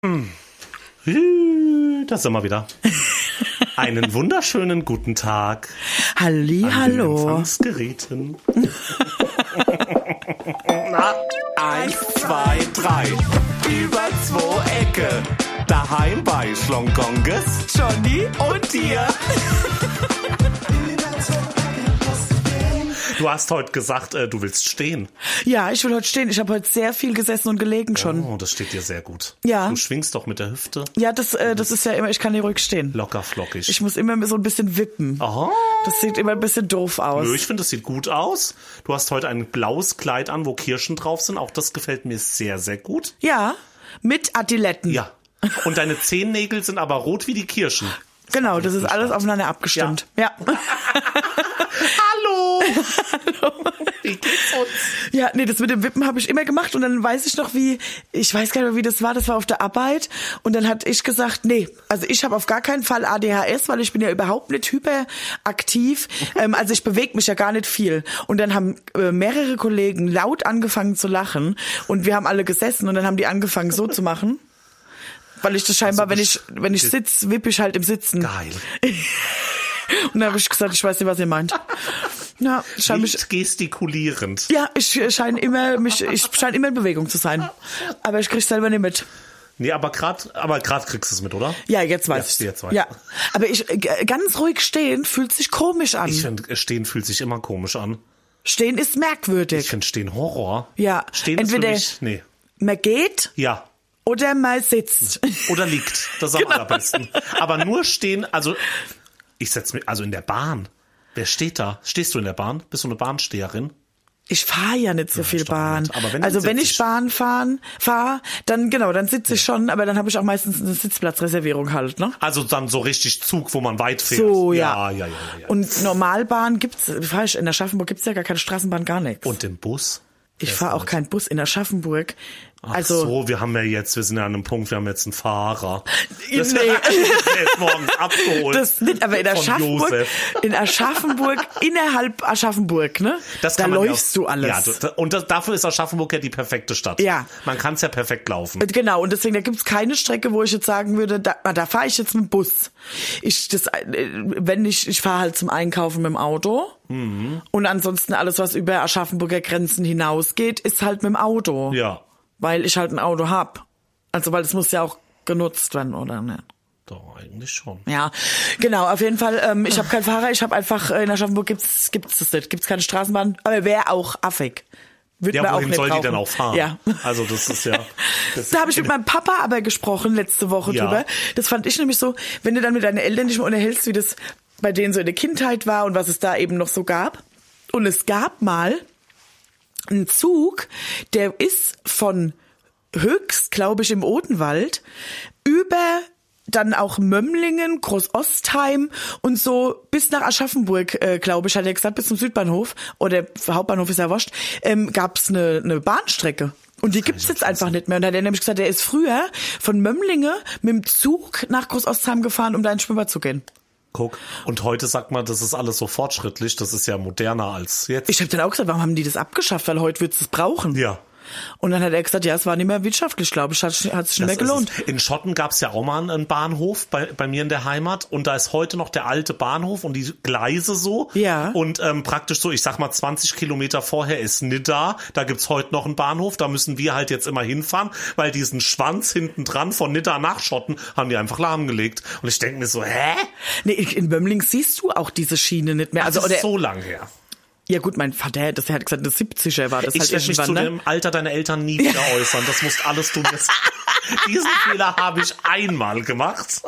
Da sind wir wieder. Einen wunderschönen guten Tag. Hallo. An den Empfangsgeräten. Na, 1, 2, 3. Über 2 Ecke. Daheim bei Schlonggonges, Johnny und dir. Du hast heute gesagt, du willst stehen. Ja, ich will heute stehen. Ich habe heute sehr viel gesessen und gelegen schon. Oh, das steht dir sehr gut. Ja. Du schwingst doch mit der Hüfte. Ja, das ist ja immer, ich kann hier ruhig stehen. Locker flockig. Ich muss immer so ein bisschen wippen. Aha. Das sieht immer ein bisschen doof aus. Nö, ich finde, das sieht gut aus. Du hast heute ein blaues Kleid an, wo Kirschen drauf sind. Auch das gefällt mir sehr, sehr gut. Ja, mit Adiletten. Ja. Und deine Zehennägel sind aber rot wie die Kirschen. Genau, das ist alles aufeinander abgestimmt. Ja. Hallo. Wie geht's uns? Ja, nee, das mit dem Wippen habe ich immer gemacht und dann weiß ich noch ich weiß gar nicht mehr, wie das war auf der Arbeit und dann hatte ich gesagt, nee, also ich habe auf gar keinen Fall ADHS, weil ich bin ja überhaupt nicht hyperaktiv, also ich bewege mich ja gar nicht viel und dann haben mehrere Kollegen laut angefangen zu lachen und wir haben alle gesessen und dann haben die angefangen so zu machen. Weil ich das scheinbar, also wenn ich sitze, wippe ich halt im Sitzen. Geil. Und dann habe ich gesagt, ich weiß nicht, was ihr meint. Ja, Nicht gestikulierend. Ja, ich scheine immer in Bewegung zu sein. Aber ich krieg's selber nicht mit. Nee, aber grad kriegst du es mit, oder? Ja, jetzt weiß ich. Ja. Aber ganz ruhig stehen fühlt sich komisch an. Ich finde, stehen fühlt sich immer komisch an. Stehen ist merkwürdig. Ich finde stehen Horror. Ja. Stehen entweder ist für mich, nee. Man geht. Ja. Oder mal sitzt. Oder liegt. Das ist am allerbesten. Aber nur stehen, also ich setze mich, also in der Bahn. Wer steht da? Stehst du in der Bahn? Bist du eine Bahnsteherin? Ich fahre ja nicht so viel Bahn. Aber wenn ich Bahn fahre, dann sitze ich schon, aber dann habe ich auch meistens eine Sitzplatzreservierung halt, ne? Also dann so richtig Zug, wo man weit fährt. So, ja. Ja. Und Normalbahn in Aschaffenburg gibt's ja gar keine Straßenbahn, gar nichts. Und im Bus? Ich fahre auch keinen Bus in Aschaffenburg. Wir sind ja an einem Punkt, wir haben jetzt einen Fahrer. Nee. Der ist morgens abgeholt. Das nicht, aber in Aschaffenburg, innerhalb Aschaffenburg, ne? Da läufst du alles. Ja, dafür ist Aschaffenburg ja die perfekte Stadt. Ja. Man kann es ja perfekt laufen. Genau, und deswegen, da gibt's keine Strecke, wo ich jetzt sagen würde, da fahre ich jetzt mit dem Bus. Ich fahre halt zum Einkaufen mit dem Auto. Mhm. Und ansonsten alles, was über Aschaffenburger Grenzen hinausgeht, ist halt mit dem Auto. Ja. Weil ich halt ein Auto hab. Also, weil es muss ja auch genutzt werden, oder nicht? Doch, eigentlich schon. Ja, genau, auf jeden Fall, ich habe keinen Fahrer, ich habe einfach, in Aschaffenburg gibt's das nicht, gibt's keine Straßenbahn, aber wäre auch affig. Wohin soll die denn auch fahren? Ja. Also das ist ja... Da habe ich mit meinem Papa aber gesprochen letzte Woche drüber. Das fand ich nämlich so, wenn du dann mit deinen Eltern dich mal unterhältst, wie das bei denen so in der Kindheit war und was es da eben noch so gab. Und es gab mal einen Zug, der ist von Höchst, glaube ich, im Odenwald über dann auch Mömlingen, Großostheim und so bis nach Aschaffenburg, glaube ich, hat er gesagt, bis zum Südbahnhof oder Hauptbahnhof ist ja wurscht, gab's eine Bahnstrecke. Und die gibt's jetzt einfach nicht mehr. Und da hat er nämlich gesagt, der ist früher von Mömlinge mit dem Zug nach Großostheim gefahren, um da ins Schwimmbad zu gehen. Guck. Und heute sagt man, das ist alles so fortschrittlich, das ist ja moderner als jetzt. Ich habe dann auch gesagt, warum haben die das abgeschafft? Weil heute wird's es brauchen. Ja. Und dann hat er gesagt, ja, es war nicht mehr wirtschaftlich, glaube ich, hat sich nicht mehr gelohnt. In Schotten gab's ja auch mal einen Bahnhof bei mir in der Heimat und da ist heute noch der alte Bahnhof und die Gleise so. Ja. Und praktisch so, ich sag mal 20 Kilometer vorher ist Nidda, da gibt's heute noch einen Bahnhof, da müssen wir halt jetzt immer hinfahren, weil diesen Schwanz hinten dran von Nidda nach Schotten haben die einfach lahmgelegt. Und ich denke mir so, hä? Nee, in Mömling siehst du auch diese Schiene nicht mehr. Also, das ist so lang her. Ja gut, mein Vater, der hat gesagt, das 70er war das ich halt werde mich zu dem Alter deiner Eltern nie wieder äußern. Das musst alles du jetzt. Diesen Fehler habe ich einmal gemacht.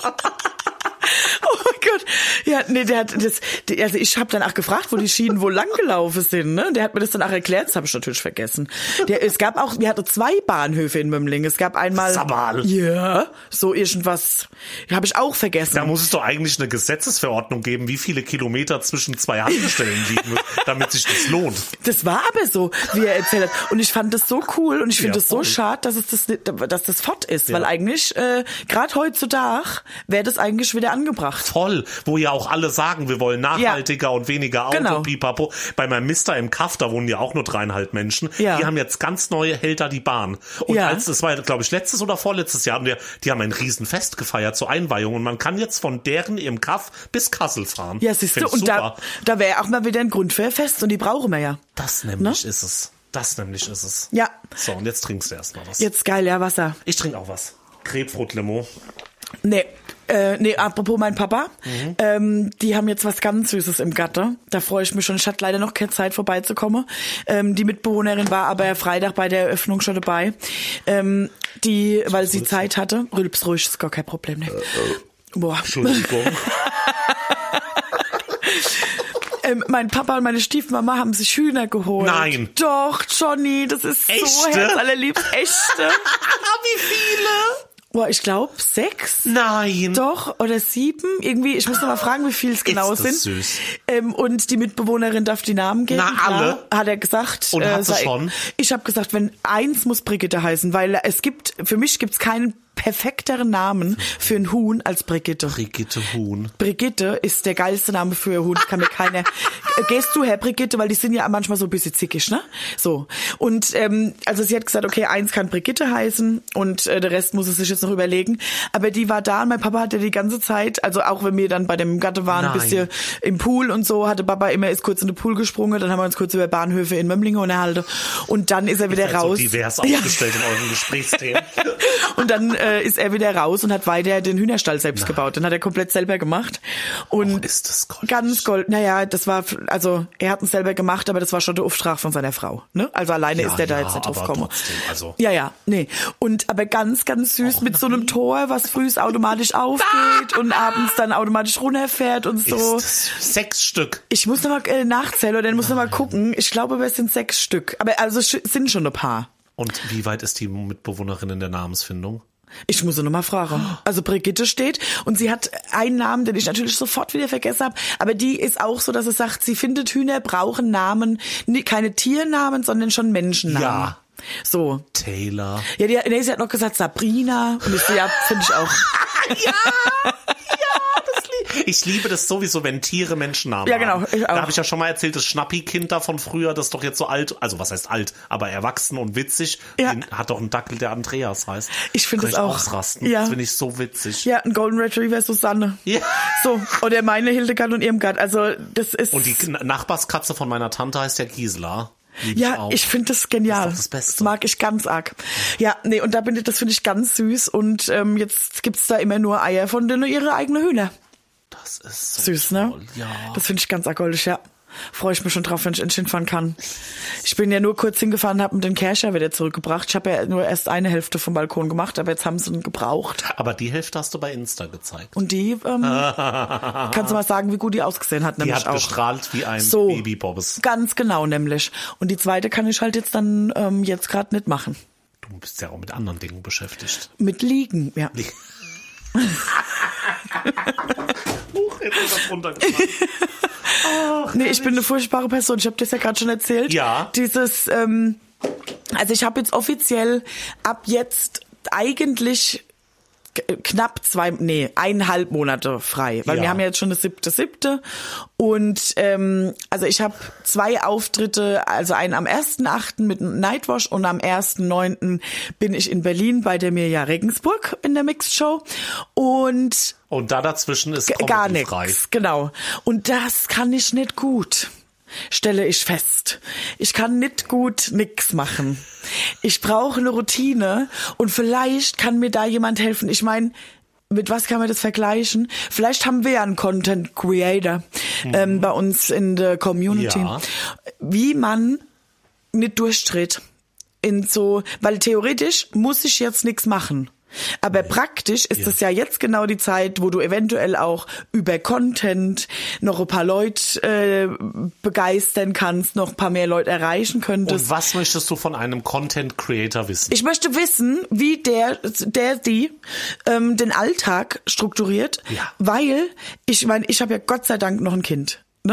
Oh mein Gott. Ja, nee, also ich habe dann auch gefragt, wo die Schienen wohl lang gelaufen sind, ne? Der hat mir das dann auch erklärt, das habe ich natürlich vergessen. Wir hatten 2 Bahnhöfe in Mömling. Es gab einmal Sabal. Ja, so irgendwas habe ich auch vergessen. Da muss es doch eigentlich eine Gesetzesverordnung geben, wie viele Kilometer zwischen 2 Haltestellen liegen, damit sich das lohnt. Das war aber so, wie er erzählt hat. Und ich fand das so cool und ich finde es so schade, dass das fort ist, weil eigentlich gerade heutzutage wäre das eigentlich wieder angebracht. Voll. Stall, wo ja auch alle sagen, wir wollen nachhaltiger und weniger Auto, pipapo. Bei meinem Mister im Kaff, da wohnen ja auch nur 3,5 Menschen. Ja. Die haben jetzt ganz neue, hält da die Bahn. Und das war, glaube ich, letztes oder vorletztes Jahr, die haben ein Riesenfest gefeiert zur Einweihung und man kann jetzt von deren im Kaff bis Kassel fahren. Ja, siehst du, und da wäre auch mal wieder ein Grund für ein Fest und die brauchen wir ja. Das nämlich ist es. Ja. So, und jetzt trinkst du erst mal was. Jetzt geil, ja, Wasser. Ich trinke auch was. Grapefruit-Limo. Nee, apropos mein Papa, die haben jetzt was ganz Süßes im Gatter. Da freue ich mich schon. Ich hatte leider noch keine Zeit vorbeizukommen. Die Mitbewohnerin war aber Freitag bei der Eröffnung schon dabei. Weil sie Zeit hatte. Rülps ruhig, ist gar kein Problem. Ne? Boah. Entschuldigung. Mein Papa und meine Stiefmama haben sich Hühner geholt. Nein. Doch, Johnny, das ist Echte? So herzallerliebst. Echte. Wie viele? Boah, ich glaube 6. Nein. Doch, oder 7. Irgendwie, ich muss noch mal fragen, wie viel es genau ist das sind. Süß. Und die Mitbewohnerin darf die Namen geben. Na, alle? Klar, hat er gesagt. Und hat sie schon? Ich habe gesagt, wenn eins muss Brigitte heißen, weil für mich gibt's keinen perfekteren Namen für ein Huhn als Brigitte. Brigitte Huhn. Brigitte ist der geilste Name für ein Huhn. Kann mir keiner. Gehst du, Herr Brigitte, weil die sind ja manchmal so ein bisschen zickig, ne? So. Und also sie hat gesagt, okay, eins kann Brigitte heißen und der Rest muss es sich jetzt noch überlegen. Aber die war da und mein Papa hatte die ganze Zeit, also auch wenn wir dann bei dem Gatte waren, ein bisschen im Pool und so, hatte Papa ist kurz in den Pool gesprungen, dann haben wir uns kurz über Bahnhöfe in Mömlingen unterhalten und dann ist er wieder raus. So divers aufgestellt in euren Gesprächsthemen. Und dann ist er wieder raus und hat weiter den Hühnerstall selbst gebaut. Den hat er komplett selber gemacht. Und ist das goldig. Ganz gold. Naja, das war, also er hat es selber gemacht, aber das war schon der Auftrag von seiner Frau. Ne? Also alleine ist der da jetzt nicht drauf gekommen. Also. Ja, nee. Und aber ganz, ganz süß mit so einem Tor, was frühs automatisch aufgeht und abends dann automatisch runterfährt und so. Ist das 6 Stück? Ich muss nochmal nachzählen oder muss nochmal gucken. Ich glaube, es sind 6 Stück. Aber also es sind schon ein paar. Und wie weit ist die Mitbewohnerin in der Namensfindung? Ich muss sie nochmal fragen. Also Brigitte steht und sie hat einen Namen, den ich natürlich sofort wieder vergessen habe, aber die ist auch so, dass sie sagt, sie findet Hühner brauchen Namen, keine Tiernamen, sondern schon Menschennamen. Ja. So. Taylor. Ja, sie hat noch gesagt Sabrina und ich so, ja, finde ich auch. Ich liebe das sowieso, wenn Tiere Menschennamen haben. Ja, genau. Ich auch. Da habe ich ja schon mal erzählt, das Schnappi-Kind da von früher, das ist doch jetzt so alt, also was heißt alt, aber erwachsen und witzig. Ja. Den hat doch einen Dackel, der Andreas heißt. Ich finde das auch. Ausrasten. Ja. Das finde ich so witzig. Ja, ein Golden Retriever Susanne. Ja. So, oder meine Hildegard und Irmgard. Also das ist... Und die Nachbarskatze von meiner Tante heißt ja Gisela. Ich finde das genial. Das ist doch das Beste. Das mag ich ganz arg. Ja, nee, und das finde ich ganz süß. Und jetzt gibt's da immer nur Eier von denen ihre eigenen Hühner. Das ist so süß, toll. Ne? Ja. Das finde ich ganz goldig, ja. Freue ich mich schon drauf, wenn ich endlich hinfahren kann. Ich bin ja nur kurz hingefahren, habe den Kercher wieder zurückgebracht. Ich habe ja nur erst eine Hälfte vom Balkon gemacht, aber jetzt haben sie ihn gebraucht. Aber die Hälfte hast du bei Insta gezeigt. Und die, kannst du mal sagen, wie gut die ausgesehen hat, nämlich die hat auch. Gestrahlt wie ein so, Baby-Bobbes. Ganz genau, nämlich. Und die zweite kann ich halt jetzt dann jetzt gerade nicht machen. Du bist ja auch mit anderen Dingen beschäftigt. Mit Liegen, ja. Jetzt ist das runtergefallen. Nee, ich bin eine furchtbare Person. Ich habe das ja gerade schon erzählt. Ja. Dieses, also ich habe jetzt offiziell ab jetzt eigentlich knapp 1,5 Monate frei, weil wir haben ja jetzt schon das 7.7. und also ich habe 2 Auftritte, also einen am 1.8. mit Nightwash und am 1.9. bin ich in Berlin bei der Mirja Regensburg in der Mixed Show und da dazwischen ist gar nichts frei. Genau. Und das kann ich nicht gut. Stelle ich fest. Ich kann nicht gut nix machen. Ich brauche eine Routine und vielleicht kann mir da jemand helfen. Ich meine, mit was kann man das vergleichen? Vielleicht haben wir ja einen Content Creator bei uns in der Community. Ja. Wie man nicht durchdreht. Weil theoretisch muss ich jetzt nichts machen. Aber praktisch ist es ja jetzt genau die Zeit, wo du eventuell auch über Content noch ein paar Leute begeistern kannst, noch ein paar mehr Leute erreichen könntest. Und was möchtest du von einem Content Creator wissen? Ich möchte wissen, wie die den Alltag strukturiert, weil ich meine, ich habe ja Gott sei Dank noch ein Kind, ne?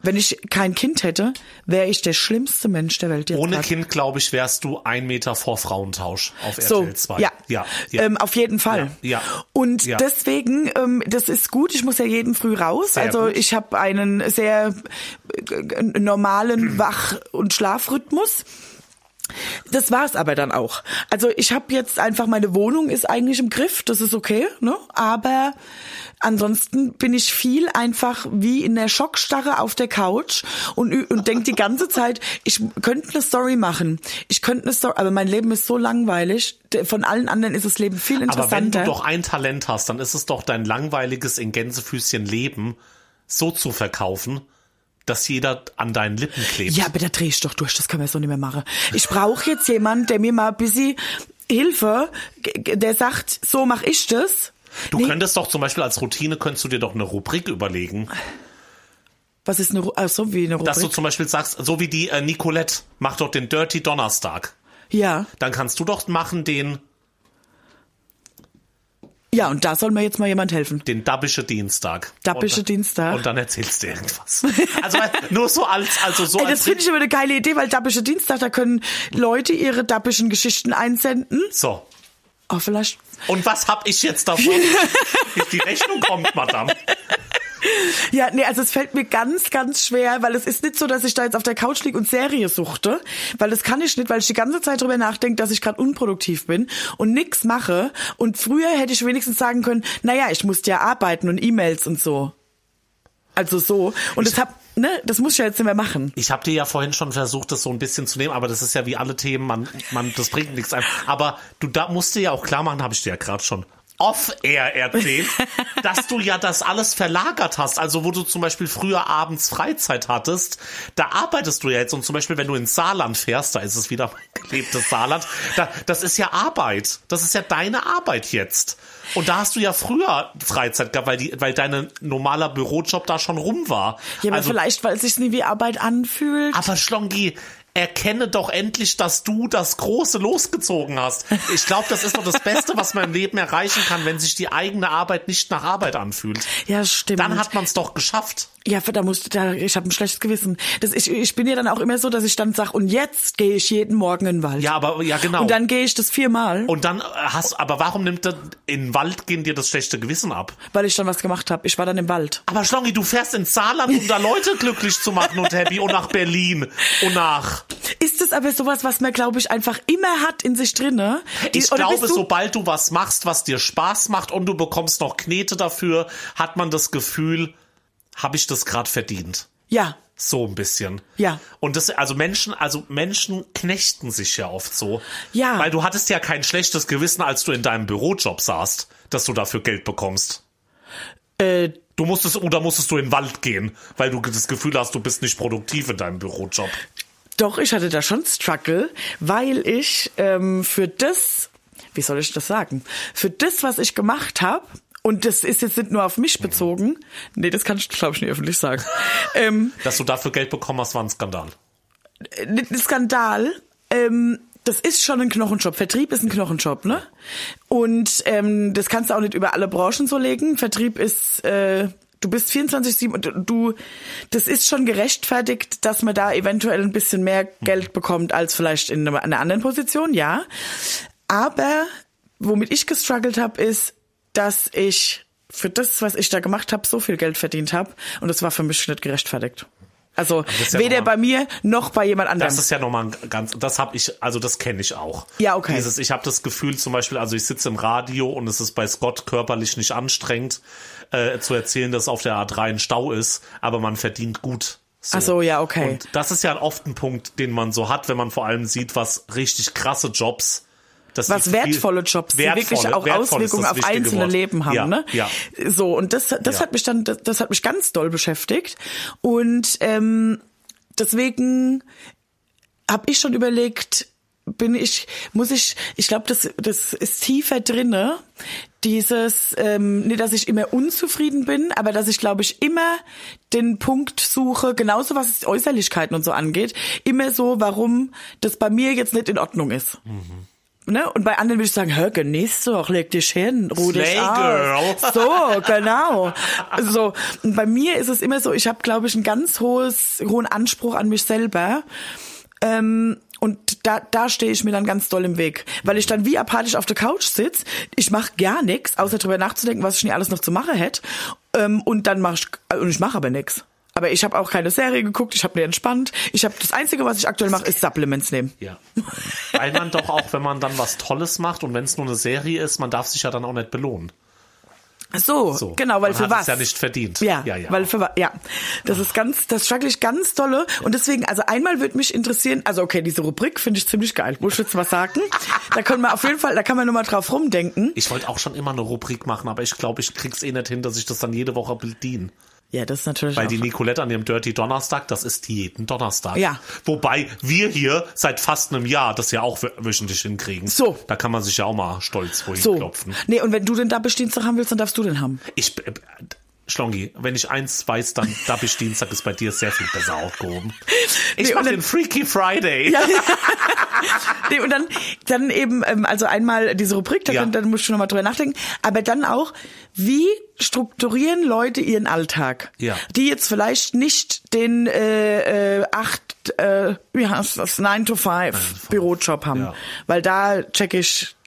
Wenn ich kein Kind hätte, wäre ich der schlimmste Mensch der Welt jetzt. Ohne grad. Kind, glaube ich, wärst du 1 Meter vor Frauentausch auf So, RTL 2. ja. Auf jeden Fall. Ja. Und Ja. deswegen, das ist gut, ich muss ja jeden früh raus. Sehr also gut. ich habe einen sehr normalen Wach- und Schlafrhythmus. Das war's aber dann auch. Also ich habe jetzt einfach, meine Wohnung ist eigentlich im Griff, das ist okay, ne? Aber ansonsten bin ich viel einfach wie in der Schockstarre auf der Couch und denke die ganze Zeit, ich könnte eine Story machen. Aber mein Leben ist so langweilig. Von allen anderen ist das Leben viel interessanter. Aber wenn du doch ein Talent hast, dann ist es doch dein langweiliges in Gänsefüßchen Leben so zu verkaufen, dass jeder an deinen Lippen klebt. Ja, aber da dreh ich doch durch, das können wir so nicht mehr machen. Ich brauche jetzt jemanden, der mir mal ein bisschen Hilfe, der sagt, so mache ich das. Du könntest doch zum Beispiel als Routine, könntest du dir doch eine Rubrik überlegen. Was ist wie eine Rubrik? Dass du zum Beispiel sagst, so wie die Nicolette, mach doch den Dirty Donnerstag. Ja. Dann kannst du doch machen den Und da soll mir jetzt mal jemand helfen. Dabbische Dienstag. Dabbische Dienstag. Und dann erzählst du irgendwas. Also nur so Das finde ich aber eine geile Idee, weil Dabbische Dienstag, da können Leute ihre dabbischen Geschichten einsenden. So. Oh, vielleicht. Und was hab ich jetzt davon? Die Rechnung kommt, Madame. Ja, nee, also es fällt mir ganz, ganz schwer, weil es ist nicht so, dass ich da jetzt auf der Couch liege und Serie suchte, weil das kann ich nicht, weil ich die ganze Zeit drüber nachdenke, dass ich gerade unproduktiv bin und nix mache. Und früher hätte ich wenigstens sagen können, naja, ich musste ja arbeiten und E-Mails und so. Also so. Und das muss ich ja jetzt nicht mehr machen. Ich habe dir ja vorhin schon versucht, das so ein bisschen zu nehmen, aber das ist ja wie alle Themen, das bringt nichts ein. Aber da musst dir ja auch klar machen, habe ich dir ja gerade schon off-air erzählt, dass du ja das alles verlagert hast. Also wo du zum Beispiel früher abends Freizeit hattest, da arbeitest du ja jetzt. Und zum Beispiel, wenn du ins Saarland fährst, da ist es wieder mein gelebtes Saarland, das ist ja Arbeit. Das ist ja deine Arbeit jetzt. Und da hast du ja früher Freizeit gehabt, weil dein normaler Bürojob da schon rum war. Ja, aber vielleicht, weil es sich nie wie Arbeit anfühlt. Aber Schlongi, erkenne doch endlich, dass du das Große losgezogen hast. Ich glaube, das ist doch das Beste, was man im Leben erreichen kann, wenn sich die eigene Arbeit nicht nach Arbeit anfühlt. Ja, stimmt. Dann hat man es doch geschafft. Ja, ich habe ein schlechtes Gewissen. Ich bin ja dann auch immer so, dass ich dann sage, und jetzt gehe ich jeden Morgen in den Wald. Ja, genau. Und dann gehe ich das 4-mal. Und dann aber warum nimmt in den Wald gehen dir das schlechte Gewissen ab? Weil ich dann was gemacht habe. Ich war dann im Wald. Aber Schlongi, du fährst ins Saarland, um da Leute glücklich zu machen und happy und nach Berlin und nach... Ist das aber sowas, was man, glaube ich, einfach immer hat in sich drinne? Ich glaube, sobald du was machst, was dir Spaß macht und du bekommst noch Knete dafür, hat man das Gefühl, habe ich das gerade verdient? Ja. So ein bisschen. Ja. Und Menschen knechten sich ja oft so. Ja. Weil du hattest ja kein schlechtes Gewissen, als du in deinem Bürojob saßt, dass du dafür Geld bekommst. Musstest du in den Wald gehen, weil du das Gefühl hast, du bist nicht produktiv in deinem Bürojob. Doch, ich hatte da schon Struggle, weil ich für das, wie soll ich das sagen, für das, was ich gemacht habe, und das ist jetzt nicht nur auf mich bezogen, nee, das kann ich, glaube ich, nicht öffentlich sagen. Dass du dafür Geld bekommen hast, war ein Skandal. Ein Skandal, das ist schon ein Knochenjob. Vertrieb ist ein Knochenjob, ne? Und das kannst du auch nicht über alle Branchen so legen. Vertrieb ist... Du bist 24/7 und das ist schon gerechtfertigt, dass man da eventuell ein bisschen mehr Geld bekommt als vielleicht in einer anderen Position, ja. Aber womit ich gestruggelt habe, ist, dass ich für das, was ich da gemacht habe, so viel Geld verdient habe und das war für mich nicht gerechtfertigt. Also ja weder bei mir noch bei jemand anderem. Das ist ja nochmal das kenne ich auch. Ja, okay. Ich habe das Gefühl zum Beispiel, also ich sitze im Radio und es ist bei Scott körperlich nicht anstrengend zu erzählen, dass auf der A3 ein Stau ist, aber man verdient gut. So. Ach so, ja, okay. Und das ist ja oft ein Punkt, den man so hat, wenn man vor allem sieht, was richtig krasse Jobs, was wertvolle Jobs, die wirklich auch Auswirkungen auf einzelne Leben haben, ja, ne? Ja. So, und das hat mich ganz doll beschäftigt. Und deswegen habe ich schon überlegt, ich glaube, das ist tiefer drinne, dieses, nicht, dass ich immer unzufrieden bin, aber dass ich, glaube ich, immer den Punkt suche, genauso was Äußerlichkeiten und so angeht, immer so, warum das bei mir jetzt nicht in Ordnung ist. Mhm. Ne? Und bei anderen würde ich sagen, genieß doch, leg dich hin, ruh dich Girl. aus. So, genau. So. Und bei mir ist es immer so, ich habe, glaube ich, einen ganz hohen Anspruch an mich selber. Und da stehe ich mir dann ganz doll im Weg. Weil ich dann wie apathisch auf der Couch sitze, ich mache gar nichts, außer drüber nachzudenken, was ich nie alles noch zu machen hätte. Und ich mache aber nichts. Aber ich habe auch keine Serie geguckt, ich habe mir entspannt. Das Einzige, was ich aktuell mache, ist Supplements nehmen. Ja. Weil man doch auch, wenn man dann was Tolles macht und wenn es nur eine Serie ist, man darf sich ja dann auch nicht belohnen. So, genau, weil man für hat was? es ja nicht verdient. Ja, weil für was? Ja, das ist das struggle ich ganz dolle. Und deswegen, also einmal würde mich interessieren, also okay, diese Rubrik finde ich ziemlich geil. Muss ich jetzt was sagen? Da können wir auf jeden Fall, da kann man nur mal drauf rumdenken. Ich wollte auch schon immer eine Rubrik machen, aber ich glaube, ich krieg's nicht hin, dass ich das dann jede Woche bediene. Ja, das ist natürlich Weil auch die Nicolette an ihrem Dirty Donnerstag, das ist jeden Donnerstag. Ja. Wobei wir hier seit fast einem Jahr das ja auch wöchentlich hinkriegen. So. Da kann man sich ja auch mal stolz vorhin klopfen. Nee, und wenn du den Dabbisch-Dienstag haben willst, dann darfst du den haben. Schlongi, wenn ich eins weiß, dann Dabbisch-Dienstag ist bei dir sehr viel besser aufgehoben. Ich mach den Freaky Friday. Ja. Nee, und dann eben, also einmal diese Rubrik, dann musst du noch mal drüber nachdenken, aber dann auch, wie strukturieren Leute ihren Alltag? Ja. Die jetzt vielleicht nicht den 9-to-5 Bürojob haben. Ja. Weil da check ich...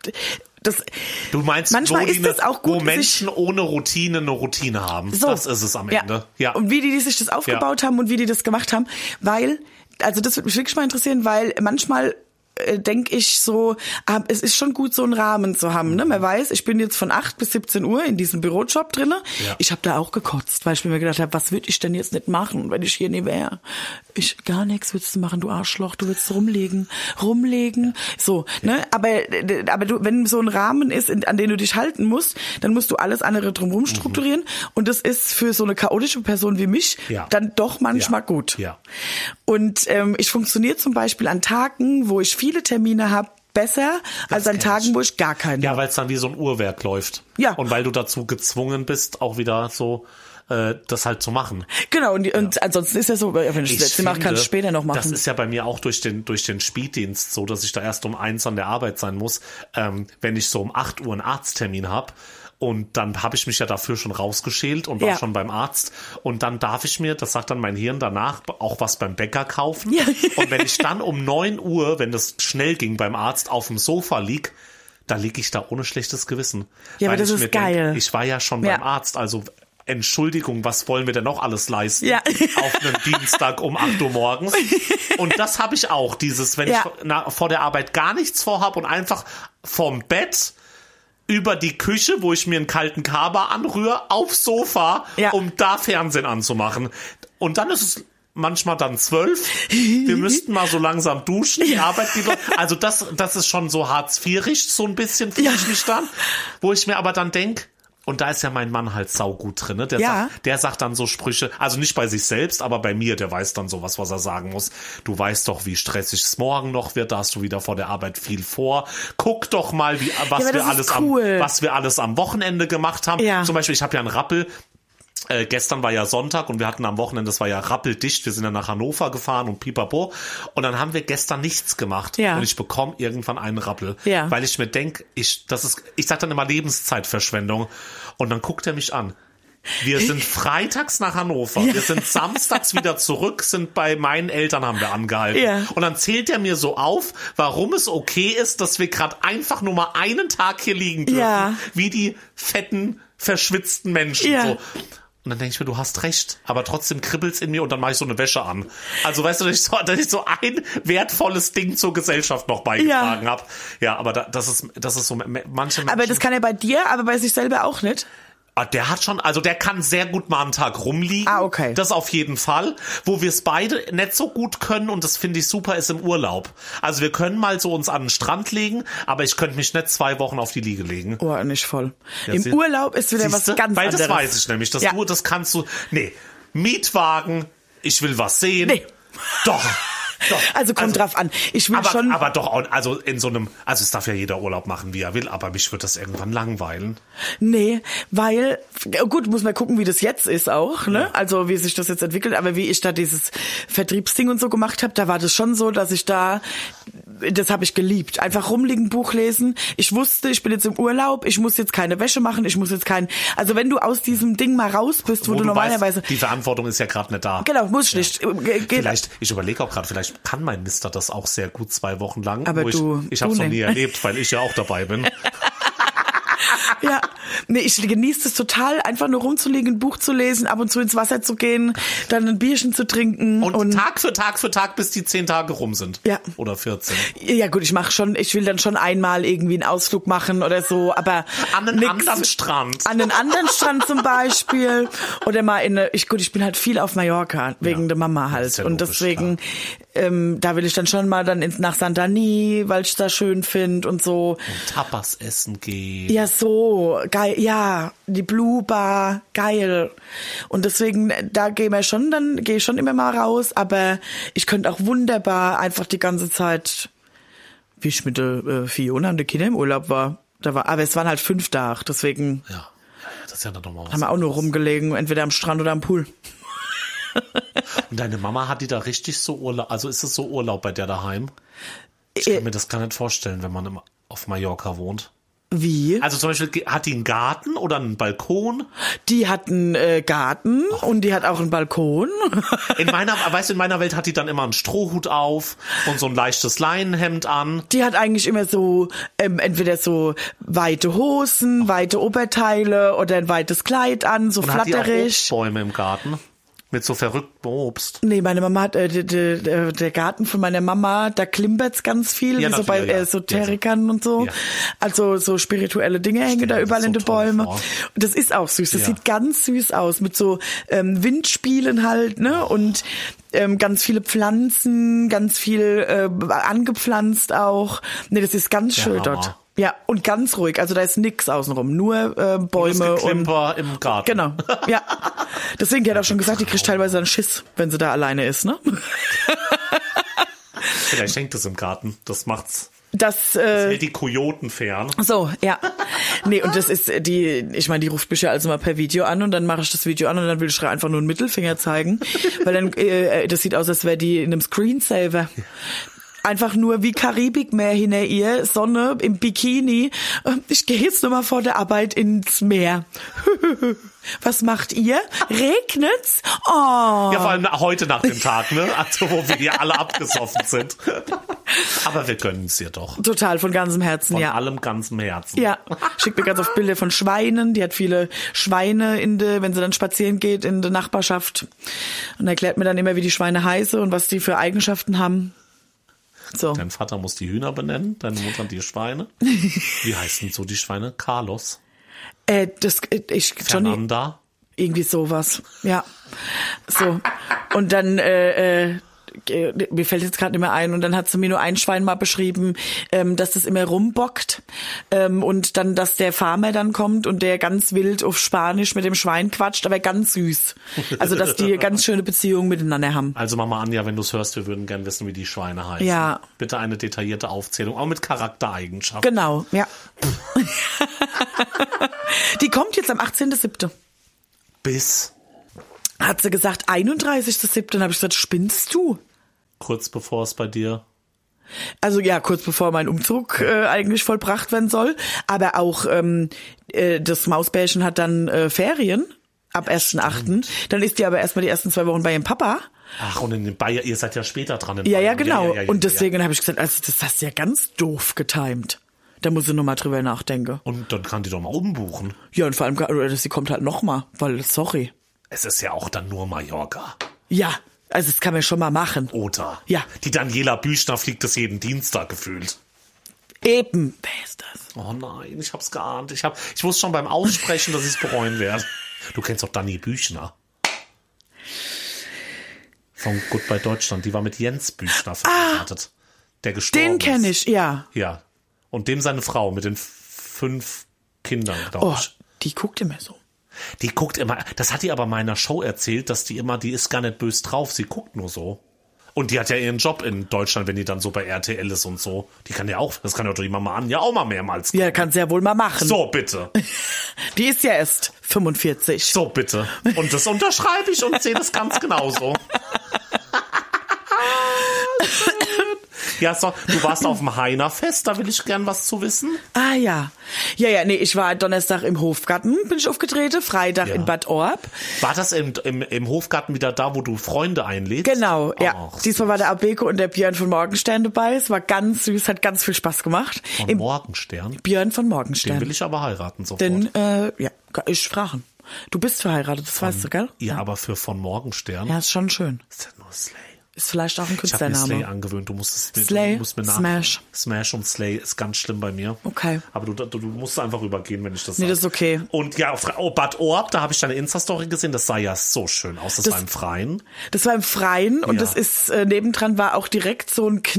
Du meinst, manchmal ist das auch gut, wo Menschen ohne Routine eine Routine haben. So. Das ist es am Ende. Ja. Und wie die sich das aufgebaut haben und wie die das gemacht haben. Weil, also das würde mich wirklich mal interessieren, weil manchmal denke ich so, es ist schon gut, so einen Rahmen zu haben. Ne? Man weiß, ich bin jetzt von 8 bis 17 Uhr in diesem Bürojob drinne. Ja. Ich habe da auch gekotzt, weil ich mir gedacht habe, was würde ich denn jetzt nicht machen, wenn ich hier nie wäre? Gar nichts würdest du machen, du Arschloch, du willst rumlegen. So, ne? Aber du, wenn so ein Rahmen ist, an den du dich halten musst, dann musst du alles andere drumherum strukturieren. Und das ist für so eine chaotische Person wie mich dann doch manchmal gut. Ja. Und ich funktioniere zum Beispiel an Tagen, wo ich viele Termine habe, besser als an Tagen, wo ich gar keinen habe. Ja, weil es dann wie so ein Uhrwerk läuft. Ja. Und weil du dazu gezwungen bist, auch wieder so das halt zu machen. Genau, und ansonsten ist ja so, wenn ich das letzte mache, kann ich später noch machen. Das ist ja bei mir auch durch den Spätdienst so, dass ich da erst um 1 an der Arbeit sein muss, wenn ich so um 8 Uhr einen Arzttermin habe. Und dann habe ich mich ja dafür schon rausgeschält und war schon beim Arzt. Und dann darf ich mir, das sagt dann mein Hirn danach, auch was beim Bäcker kaufen. Ja. Und wenn ich dann um 9 Uhr, wenn das schnell ging beim Arzt, auf dem Sofa lieg, da liege ich da ohne schlechtes Gewissen. Ja, aber das ist geil. Ich war ja schon beim Arzt, also Entschuldigung, was wollen wir denn noch alles leisten? Ja. Auf einem Dienstag um 8 Uhr morgens. Und das habe ich auch, dieses, wenn ich vor der Arbeit gar nichts vorhab und einfach vom Bett über die Küche, wo ich mir einen kalten Kaba anrühre, aufs Sofa, um da Fernsehen anzumachen. Und dann ist es manchmal dann 12. Wir müssten mal so langsam duschen. Die Arbeit geht. Also das ist schon so Hartz-IV-rig, so ein bisschen fühle ich mich dann. Wo ich mir aber dann denke, und da ist ja mein Mann halt saugut drin, ne? Der sagt dann so Sprüche, also nicht bei sich selbst, aber bei mir, der weiß dann sowas, was er sagen muss. Du weißt doch, wie stressig es morgen noch wird, da hast du wieder vor der Arbeit viel vor. Guck doch mal, was wir alles am Wochenende gemacht haben. Ja. Zum Beispiel, ich habe ja einen Rappel. Gestern war ja Sonntag und wir hatten am Wochenende, das war ja rappeldicht, wir sind ja nach Hannover gefahren und pipapo und dann haben wir gestern nichts gemacht und ich bekomme irgendwann einen Rappel, weil ich mir denke, ich sag dann immer Lebenszeitverschwendung und dann guckt er mich an. Wir sind freitags nach Hannover, wir sind samstags wieder zurück, sind bei meinen Eltern, haben wir angehalten. Und dann zählt er mir so auf, warum es okay ist, dass wir gerade einfach nur mal einen Tag hier liegen dürfen, wie die fetten, verschwitzten Menschen. So. Und dann denke ich mir, du hast recht, aber trotzdem kribbelt's in mir und dann mache ich so eine Wäsche an. Also weißt du, dass ich so ein wertvolles Ding zur Gesellschaft noch beigetragen habe. Ja, aber das ist so, manche Menschen. Aber das kann er bei dir, aber bei sich selber auch nicht? Der hat schon, also der kann sehr gut mal einen Tag rumliegen. Ah, okay. Das auf jeden Fall. Wo wir es beide nicht so gut können, und das finde ich super, ist im Urlaub. Also wir können mal so uns an den Strand legen, aber ich könnte mich nicht 2 Wochen auf die Liege legen. Oh, nicht voll. Ja, im Urlaub ist wieder was ganz weil anderes. Das weiß ich nämlich. Das kannst du, Mietwagen, ich will was sehen. Nee. Doch. Also kommt drauf an. Ich will schon. Aber doch, also in so einem, also es darf ja jeder Urlaub machen, wie er will, aber mich wird das irgendwann langweilen. Nee, weil, gut, muss man gucken, wie das jetzt ist auch, ne? Ja. Also wie sich das jetzt entwickelt, aber wie ich da dieses Vertriebsding und so gemacht habe, da war das schon so, dass ich da das habe ich geliebt. Einfach rumliegen, Buch lesen. Ich wusste, ich bin jetzt im Urlaub, ich muss jetzt keine Wäsche machen, ich muss jetzt also wenn du aus diesem Ding mal raus bist, wo du normalerweise... Weißt, die Verantwortung ist ja gerade nicht da. Genau, muss ich nicht. Vielleicht, ich überlege auch gerade, vielleicht kann mein Mister das auch sehr gut 2 Wochen lang. Aber ich habe es noch nie erlebt, weil ich ja auch dabei bin. Ja, nee, ich genieße es total, einfach nur rumzuliegen, ein Buch zu lesen, ab und zu ins Wasser zu gehen, dann ein Bierchen zu trinken. Und Tag für Tag, bis die 10 Tage rum sind. Ja. Oder 14. Ja gut, ich will dann schon einmal irgendwie einen Ausflug machen oder so, aber an einen anderen Strand. An einen anderen Strand zum Beispiel. Oder mal ich bin halt viel auf Mallorca, wegen der Mama halt. Ja und logisch, deswegen, da will ich dann schon mal dann nach Santani, weil ich da schön finde und so. Und Tapas essen gehen. Ja, so, geil, ja, die Blue Bar, geil. Und deswegen, da gehe ich schon immer mal raus, aber ich könnte auch wunderbar einfach die ganze Zeit, wie ich mit der Fiona und der Kinder im Urlaub war, aber es waren halt 5 Tage, deswegen. Ja, das ist ja dann doch mal was. Haben wir auch nur rumgelegen, entweder am Strand oder am Pool. Und deine Mama, hat die da richtig so Urlaub, also ist es so Urlaub bei der daheim? Ich kann mir das gar nicht vorstellen, wenn man auf Mallorca wohnt. Wie? Also zum Beispiel, hat die einen Garten oder einen Balkon? Die hat einen Garten und die hat auch einen Balkon. In meiner Welt hat die dann immer einen Strohhut auf und so ein leichtes Leinenhemd an. Die hat eigentlich immer so, entweder so weite Hosen, weite Oberteile oder ein weites Kleid an, so und flatterig. Hat die auch Obstbäume im Garten? Mit so verrücktem Obst. Nee, meine Mama hat, der Garten von meiner Mama, da klimpert's ganz viel, ja, wie so bei Esoterikern und so. Ja. Also so spirituelle Dinge hängen da überall in den Bäumen. Und das ist auch süß, das sieht ganz süß aus, mit so Windspielen halt, ne? Und ganz viele Pflanzen, ganz viel angepflanzt auch. Nee, das ist ganz schön dort. Ja, und ganz ruhig. Also da ist nix außenrum, nur Bäume und im Garten. Genau, ja. Deswegen, die hat auch schon gesagt, die kriegt teilweise einen Schiss, wenn sie da alleine ist, ne? Vielleicht hängt es im Garten, das macht's. Das hält die Kojoten fern. So, ja. Nee, und das ist ich meine, die ruft mich ja also mal per Video an und dann mache ich das Video an und dann will ich einfach nur einen Mittelfinger zeigen, weil dann das sieht aus, als wäre die in einem Screensaver. Einfach nur wie Karibikmeer hinter ihr, Sonne im Bikini. Ich gehe jetzt nur mal vor der Arbeit ins Meer. Was macht ihr? Regnet's? Oh. Ja, vor allem heute nach dem Tag, ne? Also, wo wir hier alle abgesoffen sind. Aber wir gönnen es ihr doch. Total, von ganzem Herzen, von allem ganzem Herzen. Ja, schickt mir ganz oft Bilder von Schweinen. Die hat viele Schweine wenn sie dann spazieren geht in der Nachbarschaft. Und erklärt mir dann immer, wie die Schweine heißen und was die für Eigenschaften haben. So. Dein Vater muss die Hühner benennen, deine Mutter die Schweine. Wie heißen so die Schweine? Carlos? Fernanda? Irgendwie sowas, ja. So. Und dann, mir fällt jetzt gerade nicht mehr ein, und dann hat sie mir nur ein Schwein mal beschrieben, dass das immer rumbockt, und dann, dass der Farmer dann kommt und der ganz wild auf Spanisch mit dem Schwein quatscht, aber ganz süß. Also, dass die ganz schöne Beziehungen miteinander haben. Also Mama Anja, wenn du es hörst, wir würden gern wissen, wie die Schweine heißen. Ja. Bitte eine detaillierte Aufzählung, auch mit Charaktereigenschaften. Genau, ja. Die kommt jetzt am 18.07. Bis? Hat sie gesagt, 31.07. Dann habe ich gesagt, spinnst du? Kurz bevor es bei dir... Also ja, kurz bevor mein Umzug eigentlich vollbracht werden soll. Aber auch das Mausbärchen hat dann Ferien ab 1.8. Dann ist die aber erstmal die ersten 2 Wochen bei ihrem Papa. Ach, und in Bayern, ihr seid ja später dran. Ja, genau. Ja, und deswegen habe ich gesagt, also das hast du ja ganz doof getimt. Da muss ich nochmal drüber nachdenken. Und dann kann die doch mal umbuchen. Ja, und vor allem, sie kommt halt nochmal, weil, sorry. Es ist ja auch dann nur Mallorca. Ja, also das kann man schon mal machen. Oder? Ja. Die Daniela Büchner fliegt das jeden Dienstag gefühlt. Eben. Wer ist das? Oh nein, ich hab's geahnt. Ich wusste schon beim Aussprechen, dass ich es bereuen werde. Du kennst doch Dani Büchner. Von Goodbye Deutschland. Die war mit Jens Büchner verheiratet. Der gestorben ist. Den kenne ich, ja. Ja. Und dem seine Frau mit den 5 Kindern, glaube ich. Oh, die guckt immer so. Die guckt immer, das hat die aber meiner Show erzählt, dass die ist gar nicht böse drauf, sie guckt nur so. Und die hat ja ihren Job in Deutschland, wenn die dann so bei RTL ist und so. Das kann ja doch die Mama Anja auch mal mehrmals gucken. Ja, kann sie ja wohl mal machen. So, bitte. Die ist ja erst 45. So, bitte. Und das unterschreibe ich und sehe das ganz genauso. Ja, so, du warst auf dem Heinerfest, da will ich gern was zu wissen. Ah, ja. Ja, nee, ich war Donnerstag im Hofgarten, bin ich aufgetreten, Freitag in Bad Orb. War das im Hofgarten wieder da, wo du Freunde einlädst? Genau, ja. Diesmal war der Abeko und der Björn von Morgenstern dabei. Es war ganz süß, hat ganz viel Spaß gemacht. Von Morgenstern? Björn von Morgenstern. Den will ich aber heiraten sofort. Den, ich fragen. Du bist verheiratet, das weißt du, gell? Ja, aber für von Morgenstern. Ja, ist schon schön. Ist ja nur Slay. Ist vielleicht auch ein Künstlername. Ich habe mir Slay angewöhnt. Du musst Slay, mir Smash. Smash und Slay ist ganz schlimm bei mir. Okay. Aber du musst einfach übergehen, wenn ich das sage. Nee, das ist okay. Und ja, Bad Orb, da habe ich deine Insta-Story gesehen. Das sah ja so schön aus. Das war im Freien. Das war im Freien und das ist, nebendran war auch direkt so ein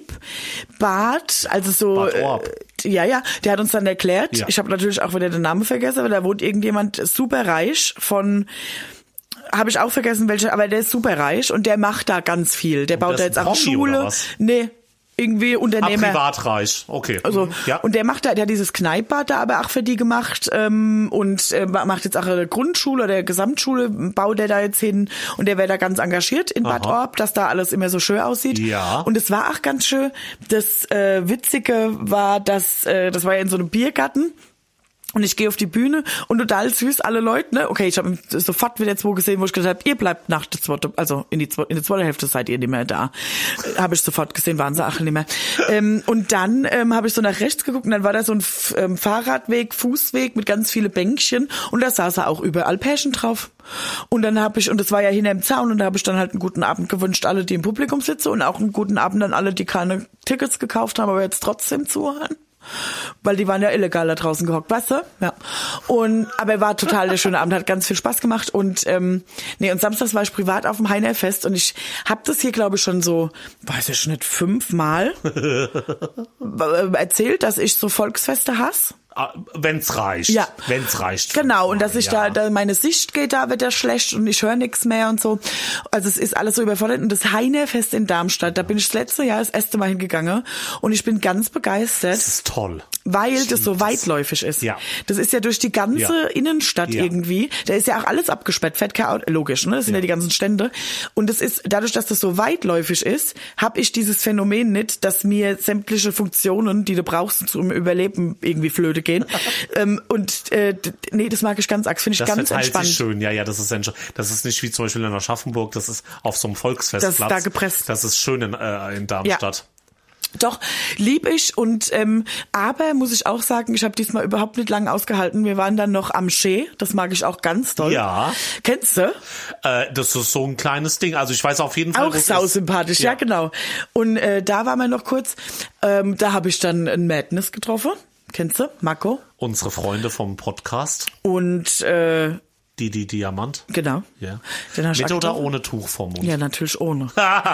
Kneipp-Bad. Also so. Bad Orb. Ja, der hat uns dann erklärt. Ja. Ich habe natürlich auch wieder den Namen vergessen, aber da wohnt irgendjemand super reich von... Habe ich auch vergessen, welche, aber der ist super reich und der macht da ganz viel. Der baut da jetzt auch eine Schule. Nee, irgendwie Unternehmer. Privatreich, okay. Also, ja. Und der macht da, der hat dieses Kneippbad da aber auch für die gemacht und macht jetzt auch eine Grundschule oder Gesamtschule, baut der da jetzt hin und der wäre da ganz engagiert in Bad Orb, dass da alles immer so schön aussieht. Ja. Und es war auch ganz schön. Das Witzige war, das war ja in so einem Biergarten. Und ich gehe auf die Bühne und total süß, alle Leute, ne? Okay, ich habe sofort wieder zwei gesehen, wo ich gesagt habe, ihr bleibt nach der zweiten, also in der zweiten Hälfte seid ihr nicht mehr da. Habe ich sofort gesehen, waren sie auch nicht mehr. Und dann habe ich so nach rechts geguckt und dann war da so ein Fahrradweg, Fußweg mit ganz viele Bänkchen und da saß auch überall Pärchen drauf. Und dann und das war ja hinterm Zaun und da habe ich dann halt einen guten Abend gewünscht, alle, die im Publikum sitzen und auch einen guten Abend an alle, die keine Tickets gekauft haben, aber jetzt trotzdem zuhören. Weil die waren ja illegal da draußen gehockt, weißt du? Ja. Aber war total der schöne Abend, hat ganz viel Spaß gemacht und und samstags war ich privat auf dem Heinerfest und ich habe das hier, glaube ich, schon so, weiß ich nicht, 5-mal erzählt, dass ich so Volksfeste hasse. Wenn's reicht. Ja. Wenn's reicht. Genau, und dass ich da meine Sicht geht, da wird ja schlecht und ich höre nichts mehr und so. Also es ist alles so überfordert. Und das Heinerfest in Darmstadt, da bin ich das letzte Jahr das erste Mal hingegangen und ich bin ganz begeistert. Das ist toll. Weil das so weitläufig ist. Ja. Das ist ja durch die ganze Innenstadt irgendwie. Da ist ja auch alles abgesperrt, fährt kein Auto, logisch, ne? Das sind ja die ganzen Stände. Und es ist, dadurch, dass das so weitläufig ist, habe ich dieses Phänomen nicht, dass mir sämtliche Funktionen, die du brauchst zum Überleben, irgendwie flöte gehen. Nee, das mag ich ganz arg. Finde ich ganz entspannt. Das ist schön. Ja, das ist nicht wie zum Beispiel in Aschaffenburg. Das ist auf so einem Volksfestplatz. Das ist da gepresst. Das ist schön in Darmstadt. Ja. Doch, lieb ich aber muss ich auch sagen, ich habe diesmal überhaupt nicht lange ausgehalten. Wir waren dann noch am Schee, das mag ich auch ganz doll. Ja. Kennst du? Das ist so ein kleines Ding, also ich weiß auf jeden Fall, auch sausympathisch, ja genau. Und da waren wir noch kurz, da habe ich dann einen Madness getroffen, kennst du, Marco? Unsere Freunde vom Podcast. Und die Diamant. Genau. Ja. Mit oder ohne Tuch vorm Mund? Ja, natürlich ohne.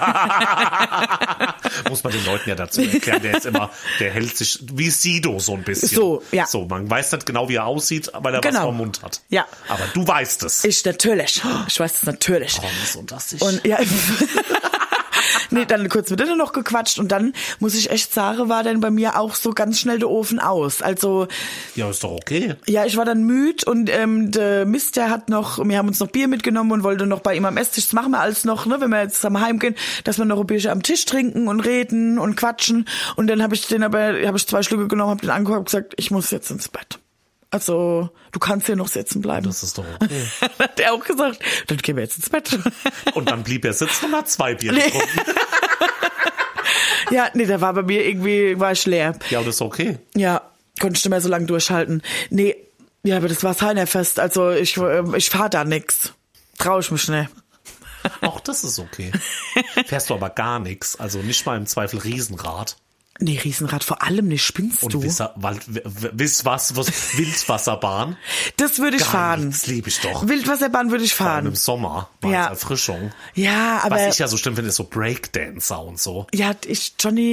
Muss man den Leuten ja dazu erklären, der hält sich wie Sido so ein bisschen. So, ja. So, man weiß nicht genau, wie er aussieht, weil er was vorm Mund hat. Ja. Aber du weißt es. Ich weiß es natürlich. Und das ist. Und ja. Nee, dann kurz mit denen noch gequatscht und dann, muss ich echt sagen, war dann bei mir auch so ganz schnell der Ofen aus. Also. Ja, ist doch okay. Ja, ich war dann müde und der Mist, wir haben uns noch Bier mitgenommen und wollte noch bei ihm am Esstisch, das machen wir alles noch, ne, wenn wir jetzt zusammen heimgehen, dass wir noch ein Bierchen am Tisch trinken und reden und quatschen. Und dann habe ich 2 Schlücke genommen, habe den angeguckt und gesagt, ich muss jetzt ins Bett. Also, du kannst hier noch sitzen bleiben. Das ist doch okay. Hat er auch gesagt, dann gehen wir jetzt ins Bett. Und dann blieb er sitzen und hat 2 Bier getrunken. Ja, nee, da war bei mir war ich leer. Ja, und das ist okay. Ja, konnte ich nicht mehr so lange durchhalten. Nee, ja, aber das war Heinerfest, also ich fahr da nix. Trau ich mich nicht. Auch das ist okay. Fährst du aber gar nix, also nicht mal im Zweifel Riesenrad. Nee, Riesenrad vor allem nicht, spinnst du? Wildwasserbahn? Das würde ich fahren. Das liebe ich doch. Wildwasserbahn würde ich fahren. Im Sommer, als Erfrischung. Ja, aber... Was ich ja so schlimm finde, ist so Breakdancer und so. Ja, ich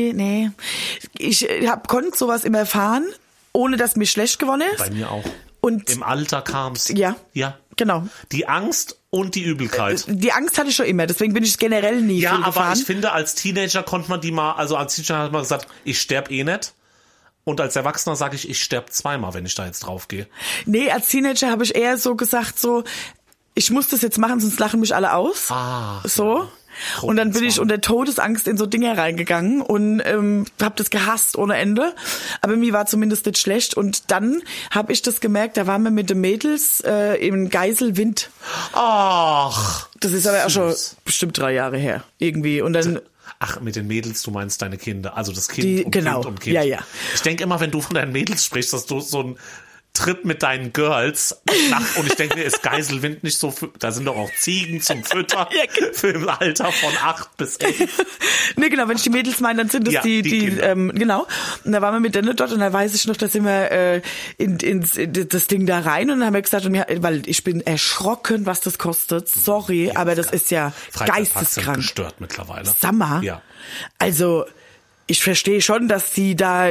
konnte sowas immer fahren, ohne dass mir schlecht geworden ist. Bei mir auch. Und im Alter kam's. Ja. Ja. Genau. Die Angst und die Übelkeit. Die Angst hatte ich schon immer, deswegen bin ich generell nie viel gefahren. Ja, aber ich finde, als Teenager konnte man als Teenager hat man gesagt, ich sterb eh nicht. Und als Erwachsener sage ich sterb 2-mal, wenn ich da jetzt drauf gehe. Nee, als Teenager habe ich eher so gesagt, ich muss das jetzt machen, sonst lachen mich alle aus. Ah. So. Und dann bin ich unter Todesangst in so Dinge reingegangen und habe das gehasst ohne Ende. Aber mir war zumindest nicht schlecht. Und dann habe ich das gemerkt, da waren wir mit den Mädels im Geiselwind. Ach. Das ist aber auch schon bestimmt 3 Jahre her. Irgendwie. Und dann... Ach, mit den Mädels, du meinst deine Kinder. Also das Kind und genau. Kind und Kind. Ja, ja. Ich denke immer, wenn du von deinen Mädels sprichst, dass du so ein Trip mit deinen Girls und ich denke, mir ist Geiselwind nicht so, da sind doch auch Ziegen zum Füttern für im Alter von 8 bis 11. Nee, genau, wenn ich die Mädels meine, dann sind das die genau. Und da waren wir mit denen dort und da weiß ich noch, da sind wir in das Ding da rein und dann haben wir gesagt, weil ich bin erschrocken, was das kostet. Sorry, aber das ist ja geisteskrank. Gestört mittlerweile. Sommer. Ja. Also, ich verstehe schon, dass die da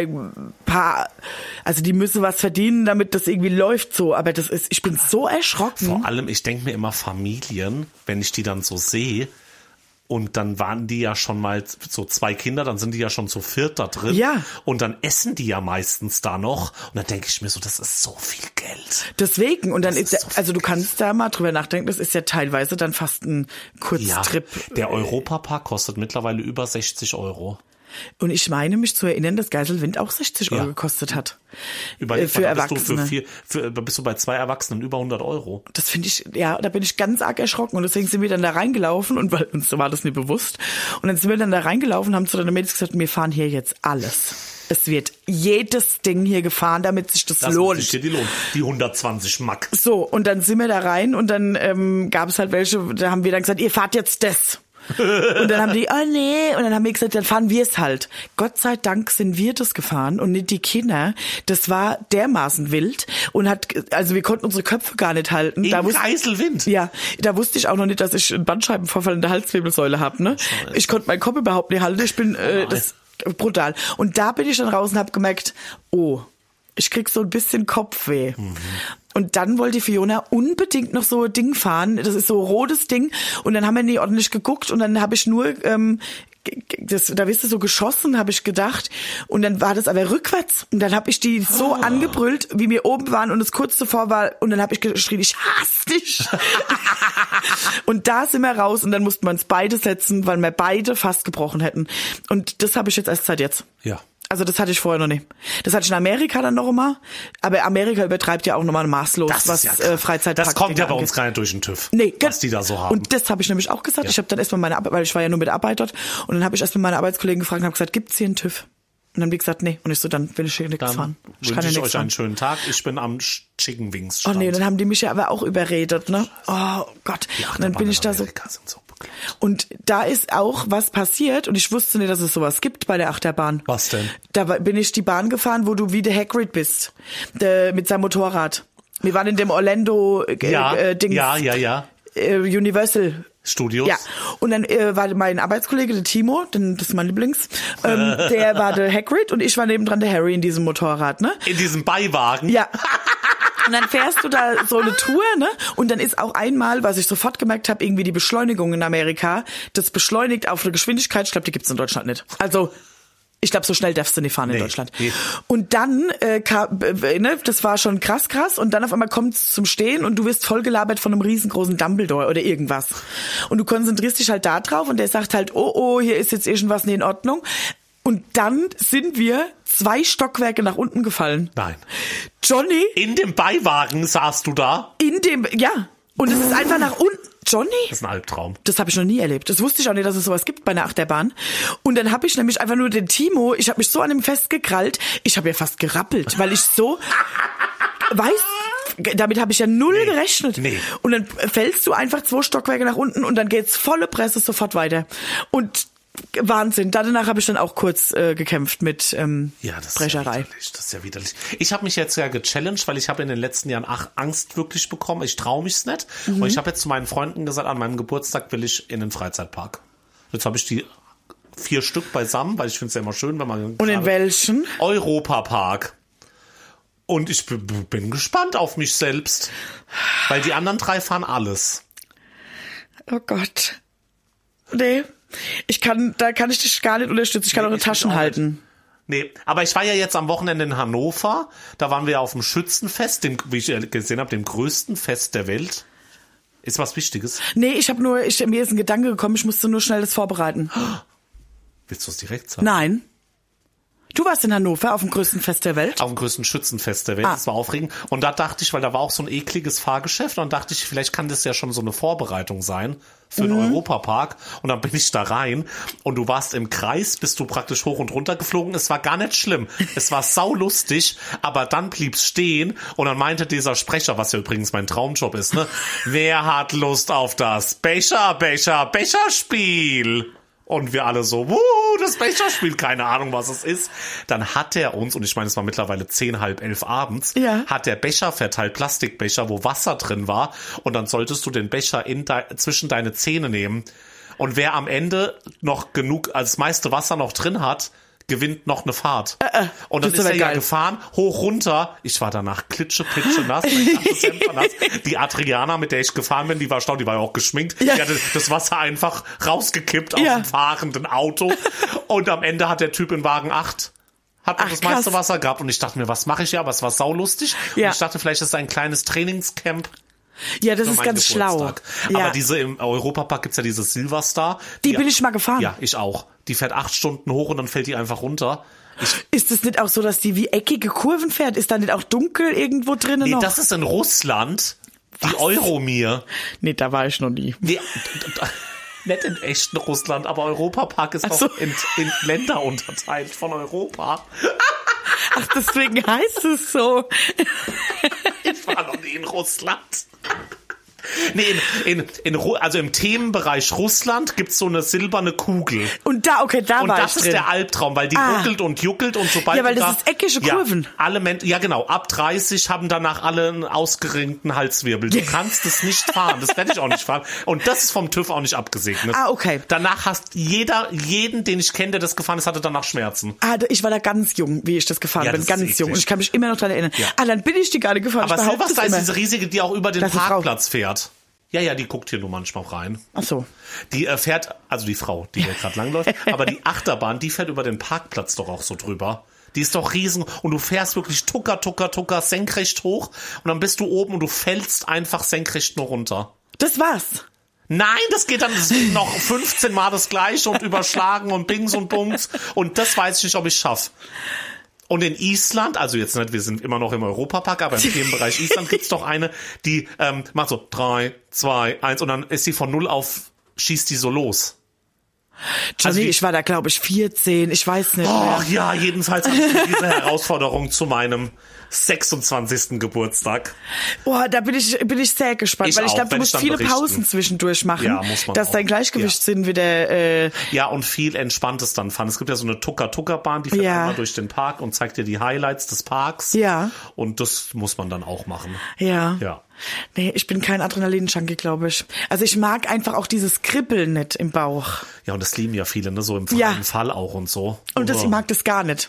die müssen was verdienen, damit das irgendwie läuft so, aber ich bin so erschrocken. Vor allem, ich denke mir immer Familien, wenn ich die dann so sehe, und dann waren die ja schon mal so 2 Kinder, dann sind die ja schon zu 4 da drin. Ja. Und dann essen die ja meistens da noch. Und dann denke ich mir so, das ist so viel Geld. Deswegen, und dann du kannst da mal drüber nachdenken, das ist ja teilweise dann fast ein Kurztrip. Ja, der Europapark kostet mittlerweile über 60 €. Und ich meine mich zu erinnern, dass Geiselwind auch 60 € gekostet hat. Für Erwachsene. Bist du bei 2 Erwachsenen über 100 €. Das finde ich, ja, da bin ich ganz arg erschrocken. Und deswegen sind wir dann da reingelaufen und weil uns war das nicht bewusst. Und dann sind wir dann da reingelaufen und haben zu den Mädels gesagt, wir fahren hier jetzt alles. Es wird jedes Ding hier gefahren, damit sich das lohnt. Sich die 120 Mack. So, und dann sind wir da rein und dann gab es halt welche, da haben wir dann gesagt, ihr fahrt jetzt das. Und dann haben die, oh nee, und dann haben wir gesagt, dann fahren wir es halt. Gott sei Dank sind wir das gefahren und nicht die Kinder. Das war dermaßen wild und wir konnten unsere Köpfe gar nicht halten. Geiselwind. Ja, da wusste ich auch noch nicht, dass ich einen Bandscheibenvorfall in der Halswirbelsäule habe, ne? Ich konnte meinen Kopf überhaupt nicht halten. Ich bin, das brutal. Und da bin ich dann raus und habe gemerkt, ich krieg so ein bisschen Kopfweh. Mhm. Und dann wollte Fiona unbedingt noch so ein Ding fahren. Das ist so ein rotes Ding. Und dann haben wir nie ordentlich geguckt. Und dann habe ich nur, da wirst du so geschossen, habe ich gedacht. Und dann war das aber rückwärts. Und dann habe ich die so angebrüllt, wie wir oben waren und es kurz davor war. Und dann habe ich geschrien, ich hasse dich. Und da sind wir raus. Und dann mussten wir uns beide setzen, weil wir beide fast gebrochen hätten. Und das habe ich jetzt erst seit jetzt. Ja. Also das hatte ich vorher noch nicht. Das hatte ich in Amerika dann noch immer. Aber Amerika übertreibt ja auch nochmal maßlos, was Freizeitpark. Das kommt ja bei uns gar nicht durch den TÜV, was die da so haben. Und das habe ich nämlich auch gesagt. Ja. Ich habe dann erstmal weil ich war ja nur mit der Arbeit dort. Und dann habe ich erstmal meine Arbeitskollegen gefragt und habe gesagt, gibt's hier einen TÜV? Und dann haben die gesagt, nee. Und ich so, dann will ich hier nichts fahren. Ich wünsche euch einen schönen Tag. Ich bin am Chicken Wings Stand. Oh nee, dann haben die mich ja aber auch überredet, ne? Oh Gott. Und dann bin ich da so. Und da ist auch was passiert und ich wusste nicht, dass es sowas gibt bei der Achterbahn. Was denn? Da bin ich die Bahn gefahren, wo du wie der Hagrid bist, mit seinem Motorrad. Wir waren in dem Orlando Dings. Ja. Universal Studios. Ja. Und dann war mein Arbeitskollege, der Timo, das ist mein Lieblings, der war der Hagrid und ich war nebendran der Harry in diesem Motorrad, ne? In diesem Beiwagen? Ja. Und dann fährst du da so eine Tour, ne? Und dann ist auch einmal, was ich sofort gemerkt habe, irgendwie die Beschleunigung in Amerika, das beschleunigt auf eine Geschwindigkeit, ich glaube, die gibt's in Deutschland nicht. Also, ich glaube, so schnell darfst du nicht fahren in Deutschland. Nee. Und dann das war schon krass. Und dann auf einmal kommt's zum Stehen und du wirst vollgelabert von einem riesengroßen Dumbledore oder irgendwas. Und du konzentrierst dich halt da drauf und der sagt halt, oh, hier ist jetzt irgendwas nicht in Ordnung. Und dann sind wir 2 Stockwerke nach unten gefallen. Nein. Johnny? In dem Beiwagen saßt du da? Ja. Und es ist einfach nach unten. Johnny? Das ist ein Albtraum. Das habe ich noch nie erlebt. Das wusste ich auch nicht, dass es sowas gibt bei einer Achterbahn. Und dann habe ich nämlich einfach nur den Timo, ich habe mich so an ihm festgekrallt, ich habe ja fast gerappelt, weil ich so, damit habe ich ja null gerechnet. Nee. Und dann fällst du einfach 2 Stockwerke nach unten und dann geht's volle Presse sofort weiter. Und Wahnsinn. Danach habe ich dann auch kurz gekämpft mit Brecherei. Das ist ja widerlich. Ich habe mich jetzt ja gechallenged, weil ich habe in den letzten Jahren Angst wirklich bekommen. Ich traue mich's nicht. Und ich habe jetzt zu meinen Freunden gesagt, an meinem Geburtstag will ich in den Freizeitpark. Jetzt habe ich die 4 Stück beisammen, weil ich finde es ja immer schön, wenn man... Und in welchen? Europapark. Und ich bin gespannt auf mich selbst. Weil die anderen 3 fahren alles. Oh Gott. Nee. Da kann ich dich gar nicht unterstützen. Ich kann eure Taschen halten. Nee, aber ich war ja jetzt am Wochenende in Hannover. Da waren wir auf dem Schützenfest, wie ich gesehen habe, dem größten Fest der Welt. Ist was Wichtiges? Nee, mir ist ein Gedanke gekommen, ich musste nur schnell das vorbereiten. Willst du es direkt sagen? Nein. Du warst in Hannover auf dem größten Fest der Welt? Auf dem größten Schützenfest der Welt. Das war aufregend. Und da dachte ich, weil da war auch so ein ekliges Fahrgeschäft, und dann dachte ich, vielleicht kann das ja schon so eine Vorbereitung sein für den Europapark. Und dann bin ich da rein und du warst im Kreis, bist du praktisch hoch und runter geflogen. Es war gar nicht schlimm. Es war saulustig, aber dann blieb's stehen und dann meinte dieser Sprecher, was ja übrigens mein Traumjob ist, ne? Wer hat Lust auf das Becherspiel? Und wir alle so, das Becherspiel, keine Ahnung, was es ist. Dann hat er uns, und ich meine, es war mittlerweile 10, halb 11 abends, hat der Becher verteilt, Plastikbecher, wo Wasser drin war. Und dann solltest du den Becher zwischen deine Zähne nehmen. Und wer am Ende noch genug, als meiste Wasser noch drin hat, gewinnt noch eine Fahrt. Und dann ist er ja gefahren, hoch, runter. Ich war danach klitschepitsche nass. Die Adriana, mit der ich gefahren bin, die war die war ja auch geschminkt. Die hatte das Wasser einfach rausgekippt aus dem fahrenden Auto. Und am Ende hat der Typ in Wagen 8 noch das meiste Wasser gehabt. Und ich dachte mir, was mache ich hier? Aber es war saulustig. Und ich dachte, vielleicht ist es ein kleines Trainingscamp. Ja, das ist ganz schlau. Aber im Europapark gibt's ja diese Silverstar. Die bin ich mal gefahren. Ja, ich auch. Die fährt 8 Stunden hoch und dann fällt die einfach runter. Ist es nicht auch so, dass die wie eckige Kurven fährt? Ist da nicht auch dunkel irgendwo drinnen noch? Nee, das ist in Russland. Die Euromir. Nee, da war ich noch nie. Nee, nicht in echten Russland, aber Europapark ist auch in Länder unterteilt von Europa. Ach, deswegen heißt es so. Ich war noch nie in Russland. Nee, also im Themenbereich Russland gibt's so eine silberne Kugel. Und da war ich drin. Und das ist der Albtraum, weil die ruckelt und juckelt und sobald ja, weil das ist eckige Kurven. Alle Menschen, ja genau, ab 30 haben danach alle einen ausgeringten Halswirbel. Du kannst es nicht fahren, das werde ich auch nicht fahren. Und das ist vom TÜV auch nicht abgesegnet. Okay. Danach jeden, den ich kenne, der das gefahren ist, hatte danach Schmerzen. Ich war da ganz jung, wie ich das gefahren bin, ganz jung. Und ich kann mich immer noch daran erinnern. Ja. Dann bin ich die gerade gefahren. Aber Silverstar ist diese riesige, die auch über den Parkplatz fährt. Ja, die guckt hier nur manchmal rein. Ach so. Die fährt, also die Frau, die hier gerade langläuft, aber die Achterbahn, die fährt über den Parkplatz doch auch so drüber. Die ist doch riesen und du fährst wirklich tucker, senkrecht hoch und dann bist du oben und du fällst einfach senkrecht nur runter. Das war's. Nein, das geht noch 15 Mal das Gleiche und überschlagen und Bings und Bums und das weiß ich nicht, ob ich schaffe. Und in Island, also jetzt nicht, wir sind immer noch im Europapark, aber im Themenbereich Island gibt's doch eine, die macht so 3, 2, 1 und dann ist sie von 0 auf, schießt die so los. Johnny, ich war da, glaube ich, 14, ich weiß nicht mehr. Ach ja, jedenfalls hatte ich diese Herausforderung zu meinem 26. Geburtstag. Boah, da bin ich sehr gespannt, weil ich glaube, du musst viele Pausen zwischendurch machen, ja, muss man dass dein Gleichgewichtssinn wieder... Ja, und viel Entspanntes dann fahren. Es gibt ja so eine Tucker-Tucker-Bahn, die fährt einmal durch den Park und zeigt dir die Highlights des Parks. Ja. Und das muss man dann auch machen. Ja. Ja. Nee, ich bin kein Adrenalin-Junkie, glaube ich. Also ich mag einfach auch dieses Kribbeln nicht im Bauch. Ja, und das lieben ja viele, ne? So im freien Fall auch und so. Und ich mag das gar nicht.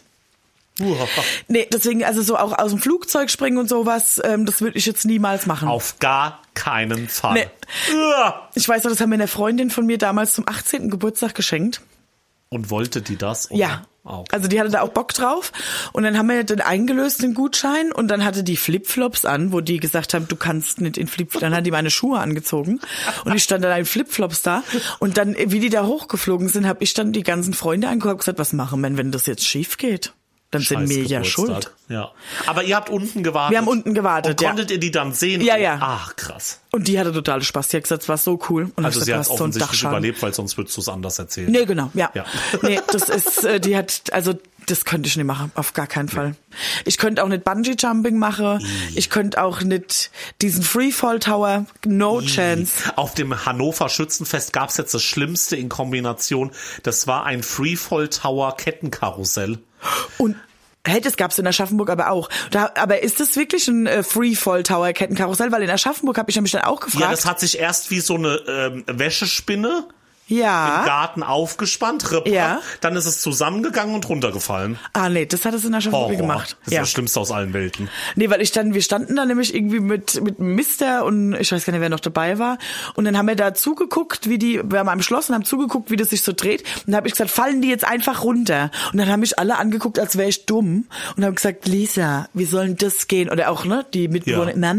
Nee, deswegen, also so auch aus dem Flugzeug springen und sowas, das würde ich jetzt niemals machen. Auf gar keinen Fall. Nee. Ich weiß noch, das haben mir eine Freundin von mir damals zum 18. Geburtstag geschenkt. Und wollte die das? Oder? Ja. Okay. Also die hatte da auch Bock drauf. Und dann haben wir den eingelöst, den Gutschein. Und dann hatte die Flipflops an, wo die gesagt haben, du kannst nicht in Flipflops. Dann hat die meine Schuhe angezogen. Und ich stand dann in Flipflops da. Und dann, wie die da hochgeflogen sind, habe ich dann die ganzen Freunde angeguckt und gesagt, was machen wir, wenn das jetzt schief geht? Dann sind wir ja schuld. Ja. Aber ihr habt unten gewartet. Wir haben unten gewartet, und konntet ihr die dann sehen? Ja, ja. Ach, krass. Und die hatte total Spaß. Die hat gesagt, es war so cool. Und also gesagt, sie hat es offensichtlich überlebt, weil sonst würdest du es anders erzählen. Nee, genau, ja. Nee, das ist, das könnte ich nicht machen, auf gar keinen Fall. Ich könnte auch nicht Bungee-Jumping machen. Ich könnte auch nicht diesen Freefall-Tower, no chance. Auf dem Hannover Schützenfest gab es jetzt das Schlimmste in Kombination. Das war ein Freefall-Tower-Kettenkarussell. Und das gab's in Aschaffenburg aber auch. Aber ist das wirklich ein Freefall-Tower-Kettenkarussell? Weil in Aschaffenburg habe ich mich dann auch gefragt. Ja, das hat sich erst wie so eine Wäschespinne im Garten aufgespannt, dann ist es zusammengegangen und runtergefallen. Ah, nee, das hat es in Aschaffenburg gemacht. Das ist das Schlimmste aus allen Welten. Nee, weil wir standen da nämlich irgendwie mit Mister und ich weiß gar nicht, wer noch dabei war. Und dann haben wir da zugeguckt, wir haben am Schloss und haben zugeguckt, wie das sich so dreht. Und dann habe ich gesagt, fallen die jetzt einfach runter? Und dann haben mich alle angeguckt, als wäre ich dumm. Und haben gesagt, Lisa, wie soll denn das gehen? Oder auch, ne, die Mitbewohner, Mama,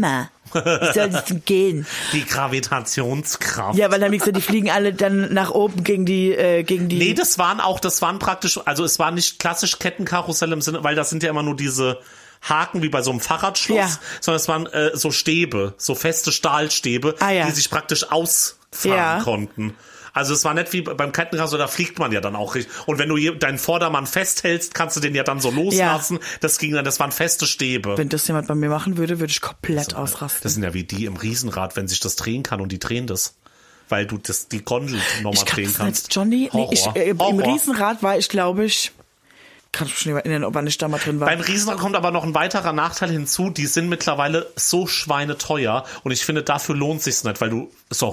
Wie soll das denn gehen? Die Gravitationskraft. Ja, weil dann, wie gesagt, die fliegen alle dann nach oben gegen die... Nee, das waren praktisch, also es war nicht klassisch Kettenkarussell im Sinne, weil das sind ja immer nur diese Haken wie bei so einem Fahrradschloss, sondern es waren so Stäbe, so feste Stahlstäbe, die sich praktisch ausfahren konnten. Also es war nicht wie beim Kettenkarussell, da fliegt man ja dann auch richtig. Und wenn du deinen Vordermann festhältst, kannst du den ja dann so loslassen. Ja. Das waren feste Stäbe. Wenn das jemand bei mir machen würde, würde ich komplett ausrasten. Das sind ja wie die im Riesenrad, wenn sich das drehen kann und die drehen das. Weil du die Gondel nochmal drehen kannst. Johnny, im Riesenrad war ich, glaube ich... Kann ich mich schon erinnern, ob ich da mal drin war. Beim Riesenrad kommt aber noch ein weiterer Nachteil hinzu. Die sind mittlerweile so schweineteuer. Und ich finde, dafür lohnt sich's nicht, weil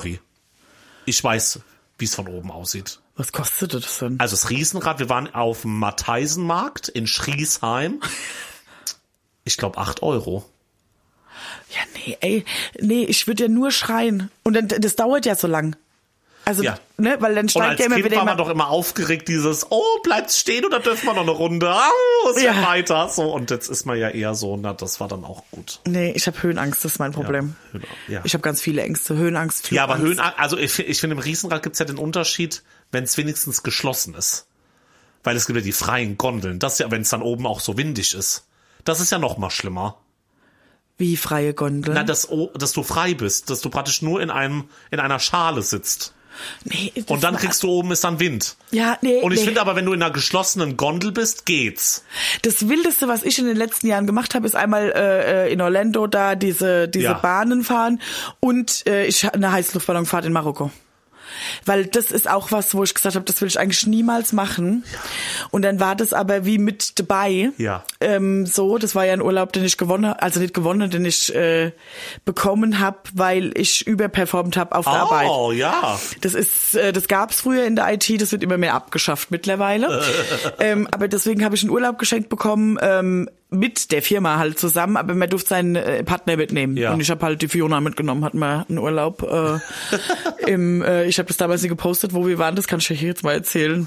ich weiß, wie es von oben aussieht. Was kostet das denn? Also das Riesenrad, wir waren auf dem Matheisenmarkt in Schriesheim. Ich glaube 8 €. Ja, nee, ich würde ja nur schreien. Und dann, das dauert ja so lang. Also, ne, weil dann steigt ja immer wieder. War man doch immer aufgeregt, bleibt's stehen oder dürfen wir noch eine Runde? Weiter. So, und jetzt ist man ja eher so, das war dann auch gut. Nee, ich habe Höhenangst, das ist mein Problem. Ja. Ich habe ganz viele Ängste, Höhenangst, Flugangst. Ja, aber Höhenangst, also ich finde, im Riesenrad gibt's ja den Unterschied, wenn es wenigstens geschlossen ist. Weil es gibt ja die freien Gondeln. Das ist ja, wenn es dann oben auch so windig ist. Das ist ja noch mal schlimmer. Wie freie Gondeln? Na, dass du frei bist, dass du praktisch nur in einer Schale sitzt. Nee, und dann kriegst du oben ist dann Wind. Ja, nee. Und ich finde aber, wenn du in einer geschlossenen Gondel bist, geht's. Das Wildeste, was ich in den letzten Jahren gemacht habe, ist einmal in Orlando da diese Bahnen fahren und eine Heißluftballonfahrt in Marokko. Weil das ist auch was, wo ich gesagt habe, das will ich eigentlich niemals machen. Ja. Und dann war das aber wie mit dabei. Ja. Das war ja ein Urlaub, den ich den ich bekommen habe, weil ich überperformt habe auf der Arbeit. Oh, ja. Das gab's früher in der IT, das wird immer mehr abgeschafft mittlerweile. Aber deswegen habe ich einen Urlaub geschenkt bekommen, mit der Firma halt zusammen, aber man durfte seinen Partner mitnehmen. Ja. Und ich habe halt die Fiona mitgenommen, hatten wir einen Urlaub. Ich habe das damals nie gepostet, wo wir waren, das kann ich euch jetzt mal erzählen.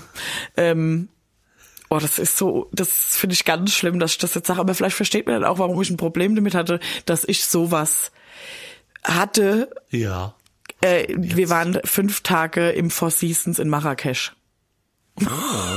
Das ist so, das finde ich ganz schlimm, dass ich das jetzt sage, aber vielleicht versteht man dann auch, warum ich ein Problem damit hatte, dass ich sowas hatte. Ja. Wir waren 5 Tage im Four Seasons in Marrakesch. Oh.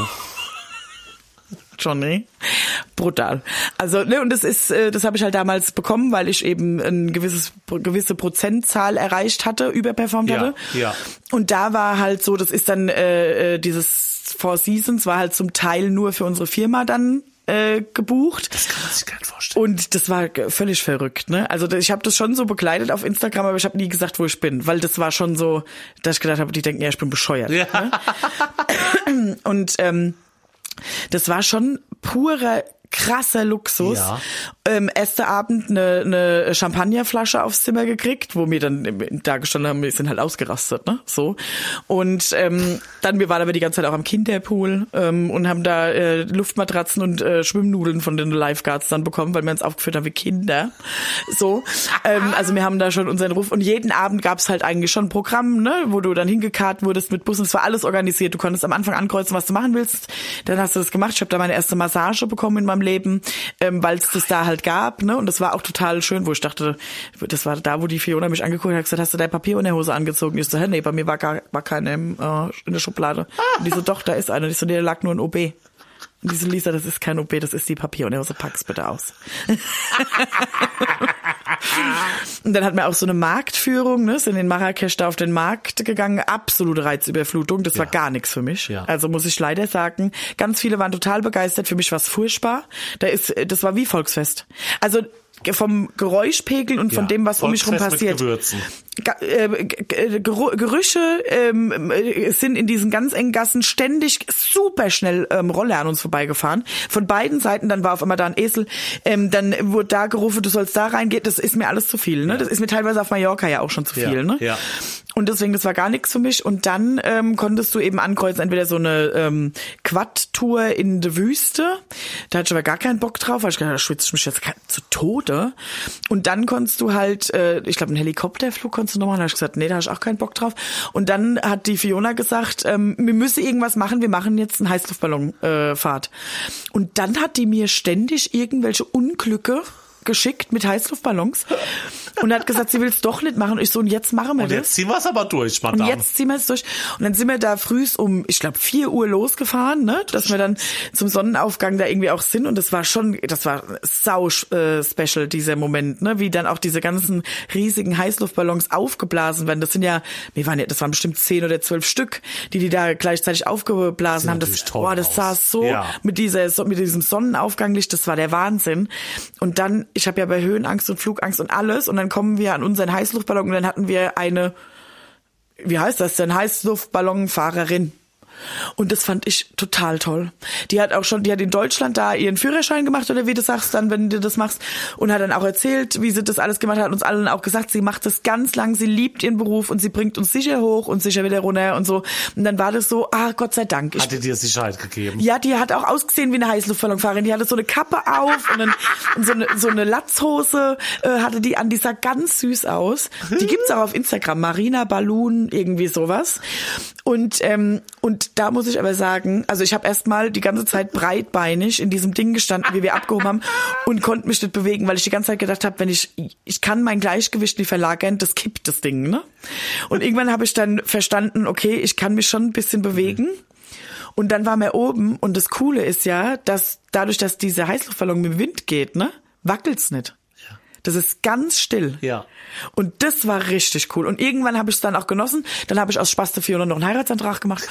Johnny. Brutal. Also, ne, und das habe ich halt damals bekommen, weil ich eben eine gewisse Prozentzahl erreicht hatte, überperformt hatte. Ja. Und da war halt so, das ist dann dieses Four Seasons war halt zum Teil nur für unsere Firma dann gebucht. Das kann man sich gar nicht vorstellen. Und das war völlig verrückt, ne? Also ich habe das schon so begleitet auf Instagram, aber ich habe nie gesagt, wo ich bin, weil das war schon so, dass ich gedacht habe, die denken, ja, ich bin bescheuert. Ja. Ne? Und das war schon purer krasser Luxus. Ja. Erster Abend eine Champagnerflasche aufs Zimmer gekriegt, wo wir dann da gestanden haben, wir sind halt ausgerastet, ne? So. Und dann, wir waren aber die ganze Zeit auch am Kinderpool und haben da Luftmatratzen und Schwimmnudeln von den Lifeguards dann bekommen, weil wir uns aufgeführt haben wie Kinder. So. Also wir haben da schon unseren Ruf. Und jeden Abend gab's halt eigentlich schon ein Programm, ne, wo du dann hingekarrt wurdest mit Bussen. Es war alles organisiert. Du konntest am Anfang ankreuzen, was du machen willst. Dann hast du das gemacht. Ich habe da meine erste Massage bekommen in meinem Leben, weil es das da halt gab, ne? Und das war auch total schön, wo ich dachte, das war da, wo die Fiona mich angeguckt hat, gesagt, hast du dein Papier und der Hose angezogen? Ich so, nee, bei mir war keine in der Schublade. Und die so, doch, da ist eine. Und ich so, nee, da lag nur ein OB. Und die so, Lisa, das ist kein OB, das ist die Papier und der Hose, pack's bitte aus. Und dann hatten wir auch so eine Marktführung, ne? Sind in Marrakesch da auf den Markt gegangen, absolute Reizüberflutung, das war gar nichts für mich. Ja. Also muss ich leider sagen, ganz viele waren total begeistert, für mich war es furchtbar. Das war wie Volksfest. Also vom Geräuschpegel und von dem, was um mich rum passiert. Gerüche sind in diesen ganz engen Gassen ständig super schnell Roller an uns vorbeigefahren. Von beiden Seiten, dann war auf einmal da ein Esel, dann wurde da gerufen, du sollst da reingehen, das ist mir alles zu viel. Ne? Ja. Das ist mir teilweise auf Mallorca ja auch schon zu viel. Ne? Ja. Und deswegen, das war gar nichts für mich. Und dann konntest du eben ankreuzen, entweder so eine Quad-Tour in der Wüste, da hatte ich aber gar keinen Bock drauf, weil ich gedacht, da schwitze ich mich jetzt zu Tode. Und dann konntest du halt, ich glaube, einen Helikopterflug konntest du noch machen. Da habe ich gesagt, nee, da habe ich auch keinen Bock drauf. Und dann hat die Fiona gesagt, wir müssen irgendwas machen, wir machen jetzt eine Heißluftballonfahrt. Und dann hat die mir ständig irgendwelche Unglücke geschickt mit Heißluftballons. und hat gesagt, sie will es doch nicht machen. Und ich so, und jetzt machen wir das. Und jetzt ziehen wir es aber durch, Madame. Und jetzt ziehen wir es durch. Und dann sind wir da frühs um, ich glaube, 4 Uhr losgefahren, ne, dass wir dann zum Sonnenaufgang da irgendwie auch sind. Und das war sau special, dieser Moment, ne, wie dann auch diese ganzen riesigen Heißluftballons aufgeblasen werden. Das waren bestimmt 10 oder 12 Stück, die da gleichzeitig aufgeblasen haben. Das sah so mit diesem Sonnenaufganglicht, das war der Wahnsinn. Und dann, ich habe ja bei Höhenangst und Flugangst und alles, und dann kommen wir an unseren Heißluftballon und dann hatten wir eine, wie heißt das denn, Heißluftballonfahrerin. Und das fand ich total toll. Die hat in Deutschland da ihren Führerschein gemacht, oder wie du sagst, dann, wenn du das machst, und hat dann auch erzählt, wie sie das alles gemacht hat, uns allen auch gesagt, sie macht das ganz lang, sie liebt ihren Beruf und sie bringt uns sicher hoch und sicher wieder runter und so. Und dann war das so, Gott sei Dank. Hat die dir Sicherheit gegeben? Ja, die hat auch ausgesehen wie eine Heißluftballonfahrerin. Die hatte so eine Kappe auf und so eine Latzhose hatte die an, die sah ganz süß aus. Die gibt's auch auf Instagram, Marina Balloon, irgendwie sowas. Und da muss ich aber sagen, also ich habe erstmal die ganze Zeit breitbeinig in diesem Ding gestanden, wie wir abgehoben haben, und konnte mich nicht bewegen, weil ich die ganze Zeit gedacht habe, wenn ich kann mein Gleichgewicht nicht verlagern, das kippt das Ding, ne? Und irgendwann habe ich dann verstanden, okay, ich kann mich schon ein bisschen bewegen. Und dann waren wir oben, und das Coole ist ja, dass dadurch, dass diese Heißluftballon mit dem Wind geht, ne, wackelt's nicht. Das ist ganz still. Ja. Und das war richtig cool. Und irgendwann habe ich es dann auch genossen. Dann habe ich aus Spaß der Fiona noch einen Heiratsantrag gemacht.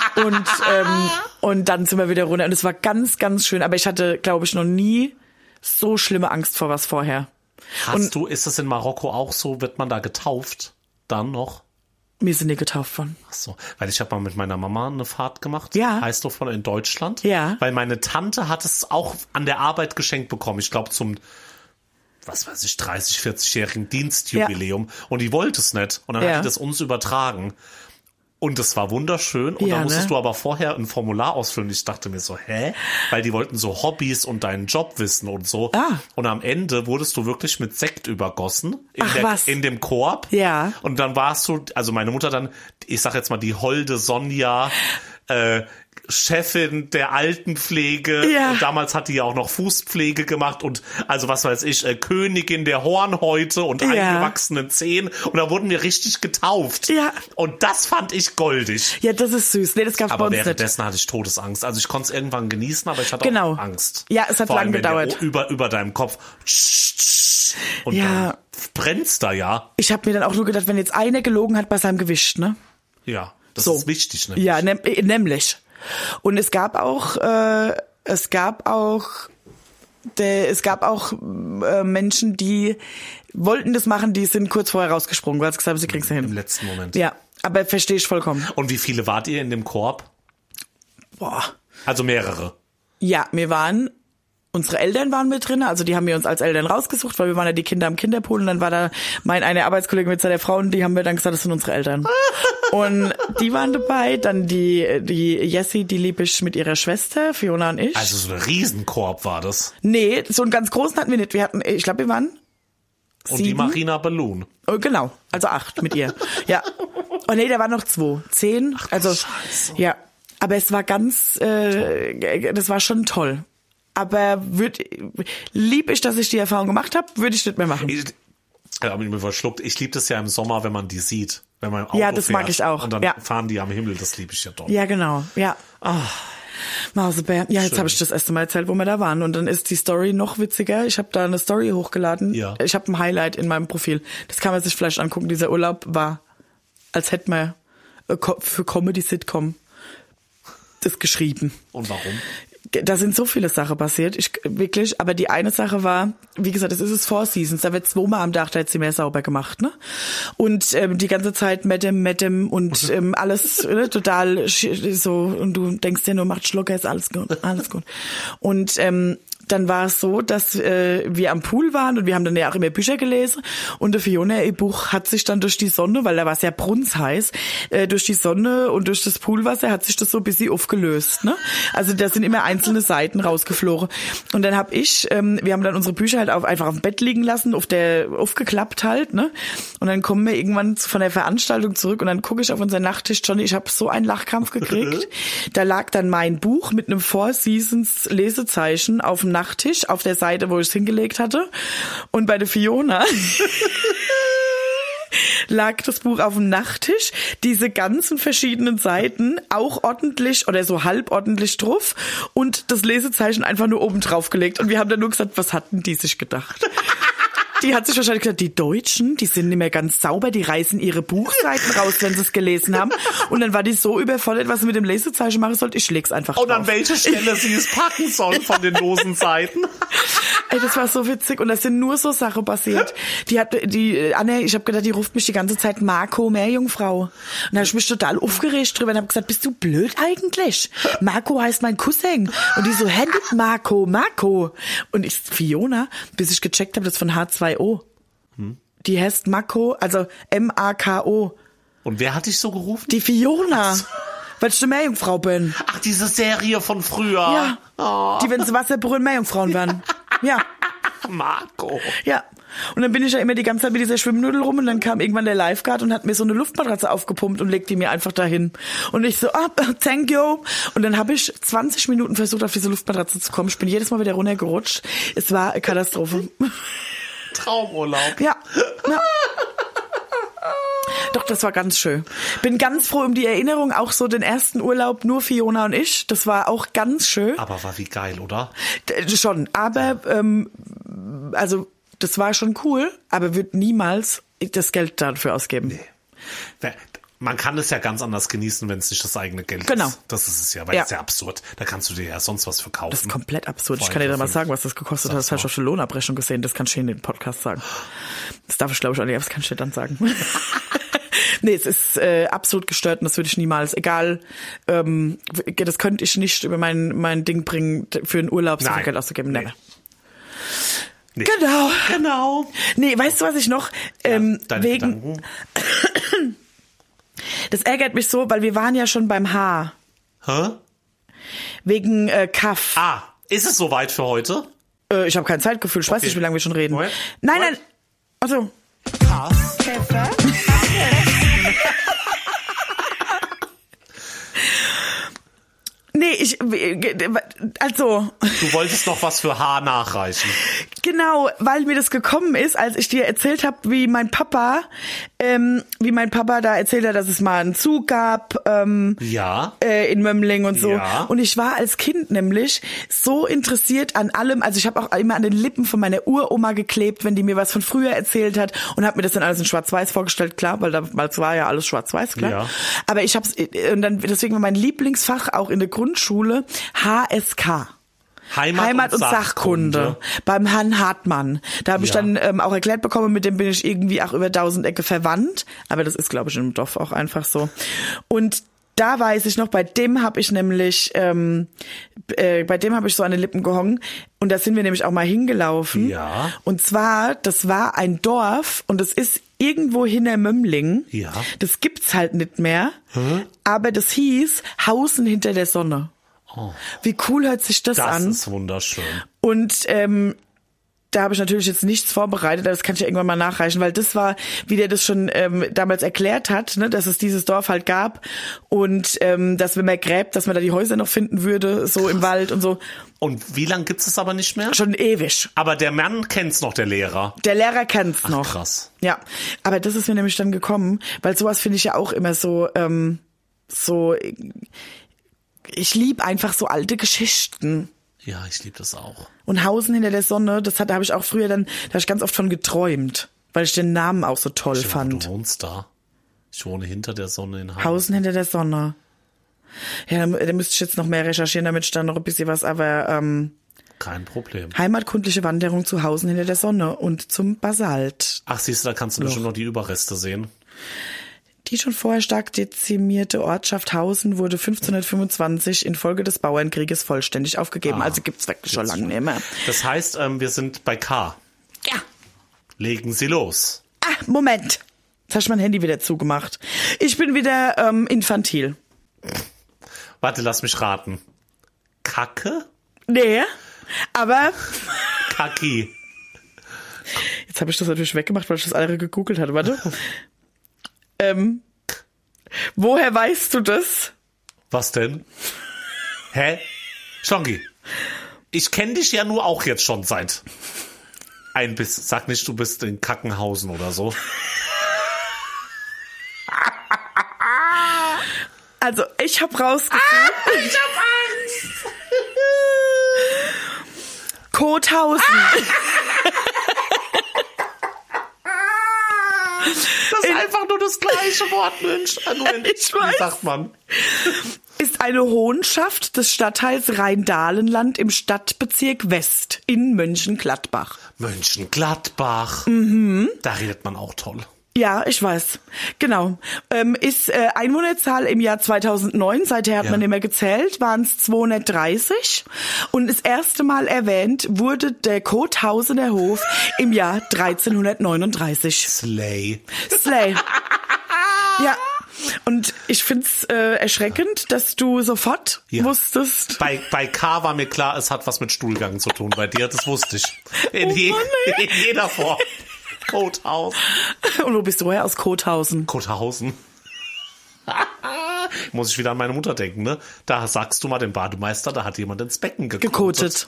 Und dann sind wir wieder runter. Und es war ganz, ganz schön. Aber ich hatte, glaube ich, noch nie so schlimme Angst vor was vorher. Ist das in Marokko auch so? Wird man da getauft? Dann noch? Wir sind nie getauft worden. Ach so, weil ich habe mal mit meiner Mama eine Fahrt gemacht. Ja. Heißluftballon in Deutschland. Ja. Weil meine Tante hat es auch an der Arbeit geschenkt bekommen. Ich glaube zum 30, 40-jährigen Dienstjubiläum. Ja. Und die wollte es nicht. Und dann hat die das uns übertragen. Und das war wunderschön. Und dann musstest du aber vorher ein Formular ausfüllen. Ich dachte mir so, Weil die wollten so Hobbys und deinen Job wissen und so. Und am Ende wurdest du wirklich mit Sekt übergossen. In dem Korb. Ja. Und dann warst du, also meine Mutter dann, ich sag jetzt mal, die holde Sonja, Chefin der Altenpflege. Ja. Und damals hat die ja auch noch Fußpflege gemacht und also was weiß ich, Königin der Hornhäute und eingewachsenen Zehen. Und da wurden wir richtig getauft. Ja. Und das fand ich goldig. Ja, das ist süß. Nee, das gab's bei uns nicht. Aber währenddessen hatte ich Todesangst. Also ich konnte es irgendwann genießen, aber ich hatte auch Angst. Ja, es hat lange gedauert. Über deinem Kopf. Und dann brennt's da ja. Ich habe mir dann auch nur gedacht, wenn jetzt einer gelogen hat bei seinem Gewicht, ne? Ja, das ist wichtig, ne? Ja, nämlich. Und es gab auch Menschen, die wollten das machen, die sind kurz vorher rausgesprungen, weil sie gesagt haben, sie kriegen es hin. Im letzten Moment. Ja, aber verstehe ich vollkommen. Und wie viele wart ihr in dem Korb? Boah. Also mehrere? Ja, unsere Eltern waren mit drin, also die haben wir uns als Eltern rausgesucht, weil wir waren ja die Kinder am Kinderpool und dann war da eine Arbeitskollege mit seiner Frau und die haben wir dann gesagt, das sind unsere Eltern. Und die waren dabei, dann die Jessie, die lieb ich mit ihrer Schwester, Fiona und ich. Also so ein Riesenkorb war das? Nee, so einen ganz großen hatten wir nicht. Ich glaube, wir waren 7. Und die Marina Balloon. Oh, genau, also 8 mit ihr. Ja. Oh nee, da waren noch 2. 10. Ach, also Scheiße. Ja. Aber es war das war schon toll. Aber lieb ich, dass ich die Erfahrung gemacht habe, würde ich nicht mehr machen. Ich habe mich verschluckt. Ich liebe das ja im Sommer, wenn man die sieht. Wenn man im Auto das fährt. mag ich auch. Und dann fahren die am Himmel, das liebe ich ja doch. Ja, genau. Ja. Mausebär. Ja, jetzt habe ich das erste Mal erzählt, wo wir da waren. Und dann ist die Story noch witziger. Ich habe da eine Story hochgeladen. Ja. Ich habe ein Highlight in meinem Profil. Das kann man sich vielleicht angucken. Dieser Urlaub war, als hätte man für Comedy-Sitcom das geschrieben. Und warum? Da sind so viele Sachen passiert, wirklich, aber die eine Sache war, wie gesagt, das ist es Four Seasons, da wird 2 Mal am Tag der Zimmer sauber gemacht, ne? Und die ganze Zeit Madame und alles total so, und du denkst dir nur, macht Schlucker, ist alles gut. Und dann war es so, dass wir am Pool waren und wir haben dann ja auch immer Bücher gelesen und der Fiona, ihr Buch hat sich dann durch die Sonne, weil da war es ja brunsheiß, durch die Sonne und durch das Poolwasser hat sich das so ein bisschen aufgelöst, ne? Also da sind immer einzelne Seiten rausgeflogen. Und dann habe wir haben dann unsere Bücher halt einfach auf dem Bett liegen lassen, aufgeklappt halt, ne? Und dann kommen wir irgendwann von der Veranstaltung zurück und dann gucke ich auf unseren Nachttisch, Johnny, ich habe so einen Lachkrampf gekriegt. Da lag dann mein Buch mit einem Four Seasons Lesezeichen auf dem Nachttisch auf der Seite, wo ich es hingelegt hatte. Und bei der Fiona lag das Buch auf dem Nachttisch, diese ganzen verschiedenen Seiten auch ordentlich oder so halbordentlich drauf und das Lesezeichen einfach nur oben drauf gelegt. Und wir haben dann nur gesagt, was hatten die sich gedacht? Die hat sich wahrscheinlich gesagt, die Deutschen, die sind nicht mehr ganz sauber, die reißen ihre Buchseiten raus, wenn sie es gelesen haben. Und dann war die so überfordert, was sie mit dem Lesezeichen machen sollte, ich leg's einfach drauf. Und an welche Stelle sie es packen soll von den losen Seiten. Ey, das war so witzig und das sind nur so Sachen passiert. Anne, ich habe gedacht, die ruft mich die ganze Zeit Marco, Meerjungfrau. Und da habe ich mich total aufgeregt drüber und habe gesagt, bist du blöd eigentlich? Marco heißt mein Cousin. Und die so, hä, nicht Marco. Und ich, Fiona, bis ich gecheckt habe, das ist von H2O. Die heißt Mako, also M-A-K-O. Und wer hat dich so gerufen? Die Fiona. Weil ich eine Meerjungfrau bin. Ach, diese Serie von früher. Ja. Oh. Die, wenn sie Wasser berühren, Meerjungfrauen werden. Ja. Marco. Ja. Und dann bin ich ja immer die ganze Zeit mit dieser Schwimmnudel rum und dann kam irgendwann der Lifeguard und hat mir so eine Luftmatratze aufgepumpt und legt die mir einfach dahin. Und ich so, thank you. Und dann habe ich 20 Minuten versucht, auf diese Luftmatratze zu kommen. Ich bin jedes Mal wieder runtergerutscht. Es war eine Katastrophe. Traumurlaub. Ja. Doch, das war ganz schön. Bin ganz froh um die Erinnerung, auch so den ersten Urlaub, nur Fiona und ich. Das war auch ganz schön. Aber war wie geil, oder? Schon, aber also das war schon cool, aber würde niemals das Geld dafür ausgeben. Nee. Man kann es ja ganz anders genießen, wenn es nicht das eigene Geld ist. Das ist es ja, weil das ist ja absurd. Da kannst du dir ja sonst was verkaufen. Das ist komplett absurd. Ich kann dir da mal sagen, was das gekostet hat. Das habe ich auf der Lohnabrechnung gesehen. Das kannst du in den Podcast sagen. Das darf ich, glaube ich, auch nicht, aber das kann ich dir dann sagen. Nee, es ist absolut gestört und das würde ich niemals, egal, das könnte ich nicht über mein Ding bringen, für einen Urlaub so viel Geld auszugeben. Nee. Nee. Genau. Nee, weißt du, was ich noch, wegen... Gedanken. Das ärgert mich so, weil wir waren ja schon beim H. Hä? Wegen Kaff. Ah, ist es soweit für heute? Ich habe kein Zeitgefühl. Ich weiß nicht, wie lange wir schon reden. What? Nein. Also. Kaff. Pfeffer. Nee, also. Du wolltest noch was für H nachreichen. Genau, weil mir das gekommen ist, als ich dir erzählt habe, wie mein Papa da erzählt hat, dass es mal einen Zug gab in Mömmling und so. Ja. Und ich war als Kind nämlich so interessiert an allem. Also ich habe auch immer an den Lippen von meiner Uroma geklebt, wenn die mir was von früher erzählt hat und habe mir das dann alles in Schwarz-Weiß vorgestellt, klar, weil damals war ja alles Schwarz-Weiß, klar. Ja. Aber deswegen war mein Lieblingsfach auch in der Grundschule HSK. Heimat- und Sachkunde. Beim Herrn Hartmann. Da habe ich dann auch erklärt bekommen, mit dem bin ich irgendwie auch über 1000 Ecke verwandt. Aber das ist, glaube ich, im Dorf auch einfach so. Und da weiß ich noch, bei dem habe ich nämlich, so an den Lippen gehangen. Und da sind wir nämlich auch mal hingelaufen. Ja. Und zwar, das war ein Dorf und es ist irgendwo hinter Mömmling. Ja. Das gibt's halt nicht mehr. Aber das hieß Hausen hinter der Sonne. Oh. Wie cool hört sich das an? Das ist wunderschön. Und da habe ich natürlich jetzt nichts vorbereitet, aber das kann ich ja irgendwann mal nachreichen, weil das war, wie der das schon damals erklärt hat, ne, dass es dieses Dorf halt gab und dass wenn man gräbt, dass man da die Häuser noch finden würde, so im Wald und so. Und wie lange gibt's es aber nicht mehr? Schon ewig. Aber der Mann kennt's noch, der Lehrer. Der Lehrer kennt's noch. Krass. Ja, aber das ist mir nämlich dann gekommen, weil sowas finde ich ja auch immer so ich liebe einfach so alte Geschichten. Ja, ich liebe das auch. Und Hausen hinter der Sonne, da habe ich auch früher da habe ich ganz oft von geträumt, weil ich den Namen auch so toll fand. Du wohnst da. Ich wohne hinter der Sonne in Hausen. Hausen hinter der Sonne. Ja, da müsste ich jetzt noch mehr recherchieren, damit ich dann noch ein bisschen was, aber kein Problem. Heimatkundliche Wanderung zu Hausen hinter der Sonne und zum Basalt. Ach, siehst du, da kannst du bestimmt noch die Überreste sehen. Die schon vorher stark dezimierte Ortschaft Hausen wurde 1525 infolge des Bauernkrieges vollständig aufgegeben. Also gibt's wirklich schon lange nicht mehr. Das heißt, wir sind bei K. Ja. Legen Sie los. Moment. Jetzt hast du mein Handy wieder zugemacht. Ich bin wieder infantil. Warte, lass mich raten. Kacke? Nee, aber... Kacki. Jetzt habe ich das natürlich weggemacht, weil ich das andere gegoogelt hatte. Warte. Woher weißt du das? Was denn? Hä? Schongi. Ich kenne dich ja nur auch jetzt schon seit sag nicht, du bist in Kackenhausen oder so. Also, ich habe rausgefunden. Ich hab Angst. Kothausen. Das ist einfach nur das gleiche Wort, Mensch. Ich weiß. Wie sagt man? Ist eine Honschaft des Stadtteils Rhein-Dahlenland im Stadtbezirk West in Mönchengladbach. Mönchengladbach. Da redet man auch toll. Ja, ich weiß. Genau. Ist Einwohnerzahl im Jahr 2009, seither hat man nicht mehr gezählt, waren es 230. Und das erste Mal erwähnt wurde der Kothausener Hof im Jahr 1339. Slay. Ja. Und ich find's erschreckend, dass du sofort wusstest. Bei K war mir klar, es hat was mit Stuhlgang zu tun. Bei dir, das wusste ich. In jeder Form. Kothausen. Und wo bist du her? Aus Kothausen. Kothausen. Muss ich wieder an meine Mutter denken, ne? Da sagst du mal dem Bademeister, da hat jemand ins Becken gekotet.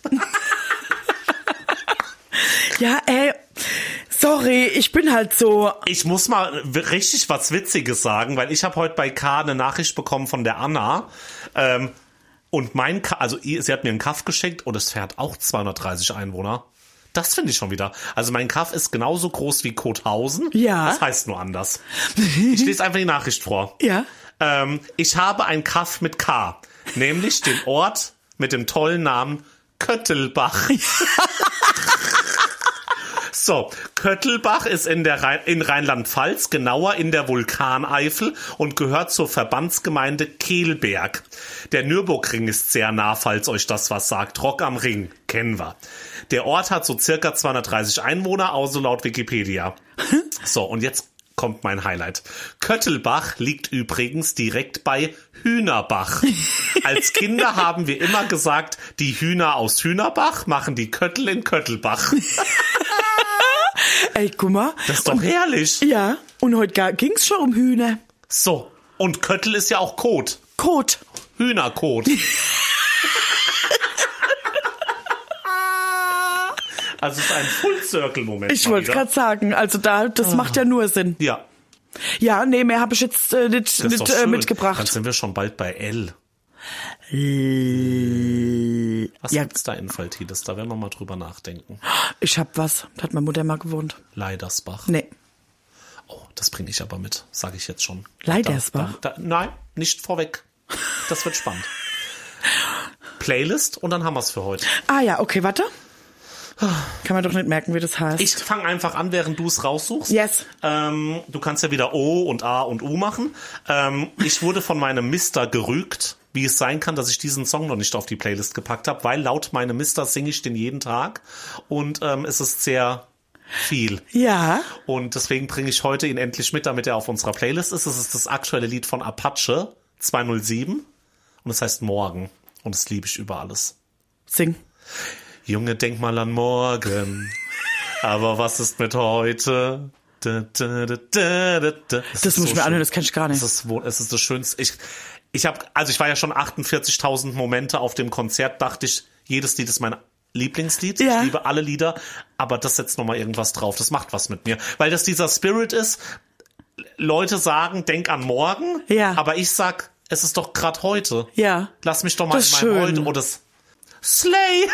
Ja, sorry, ich bin halt so. Ich muss mal richtig was Witziges sagen, weil ich habe heute bei K eine Nachricht bekommen von der Anna. Und sie hat mir einen Kaff geschenkt und es fährt auch 230 Einwohner. Das finde ich schon wieder. Also mein Kaff ist genauso groß wie Kothausen. Ja. Das heißt nur anders. Ich lese einfach die Nachricht vor. Ja. Ich habe ein Kaff mit K, nämlich den Ort mit dem tollen Namen Köttelbach. So, Köttelbach ist in Rheinland-Pfalz, genauer in der Vulkaneifel und gehört zur Verbandsgemeinde Kehlberg. Der Nürburgring ist sehr nah, falls euch das was sagt. Rock am Ring, kennen wir. Der Ort hat so circa 230 Einwohner, also laut Wikipedia. So, und jetzt kommt mein Highlight. Köttelbach liegt übrigens direkt bei Hühnerbach. Als Kinder haben wir immer gesagt, die Hühner aus Hühnerbach machen die Köttel in Köttelbach. Ey, guck mal. Das ist doch herrlich. Ja, und heute ging's schon um Hühner. So, und Köttel ist ja auch Kot. Kot. Hühnerkot. Also es ist ein Full-Circle-Moment. Ich wollte gerade sagen, also das macht ja nur Sinn. Ja. Ja, nee, mehr habe ich jetzt nicht mitgebracht. Dann sind wir schon bald bei L. Was gibt's da in Faltides? Da werden wir mal drüber nachdenken. Ich hab was. Da hat meine Mutter mal gewohnt. Leidersbach. Nee. Oh, das bringe ich aber mit, sage ich jetzt schon. Leidersbach? Nein, nicht vorweg. Das wird spannend. Playlist und dann haben wir's für heute. Ah ja, okay, warte. Kann man doch nicht merken, wie das heißt. Ich fange einfach an, während du es raussuchst. Yes. Du kannst ja wieder O und A und U machen. Ich wurde von meinem Mister gerügt, wie es sein kann, dass ich diesen Song noch nicht auf die Playlist gepackt habe, weil laut meinem Mister singe ich den jeden Tag und es ist sehr viel. Ja. Und deswegen bringe ich heute ihn endlich mit, damit er auf unserer Playlist ist. Es ist das aktuelle Lied von Apache 207 und es heißt Morgen und das liebe ich über alles. Sing. Junge, denk mal an morgen, aber was ist mit heute? Das muss ich mir anhören, das kenn ich gar nicht. Es ist das Schönste. Ich war ja schon 48.000 Momente auf dem Konzert, dachte ich, jedes Lied ist mein Lieblingslied. Ja. Ich liebe alle Lieder, aber das setzt nochmal irgendwas drauf. Das macht was mit mir. Weil das dieser Spirit ist, Leute sagen, denk an morgen, aber ich sag, es ist doch gerade heute. Ja. Lass mich doch mal in meinem Heute oder das Slay.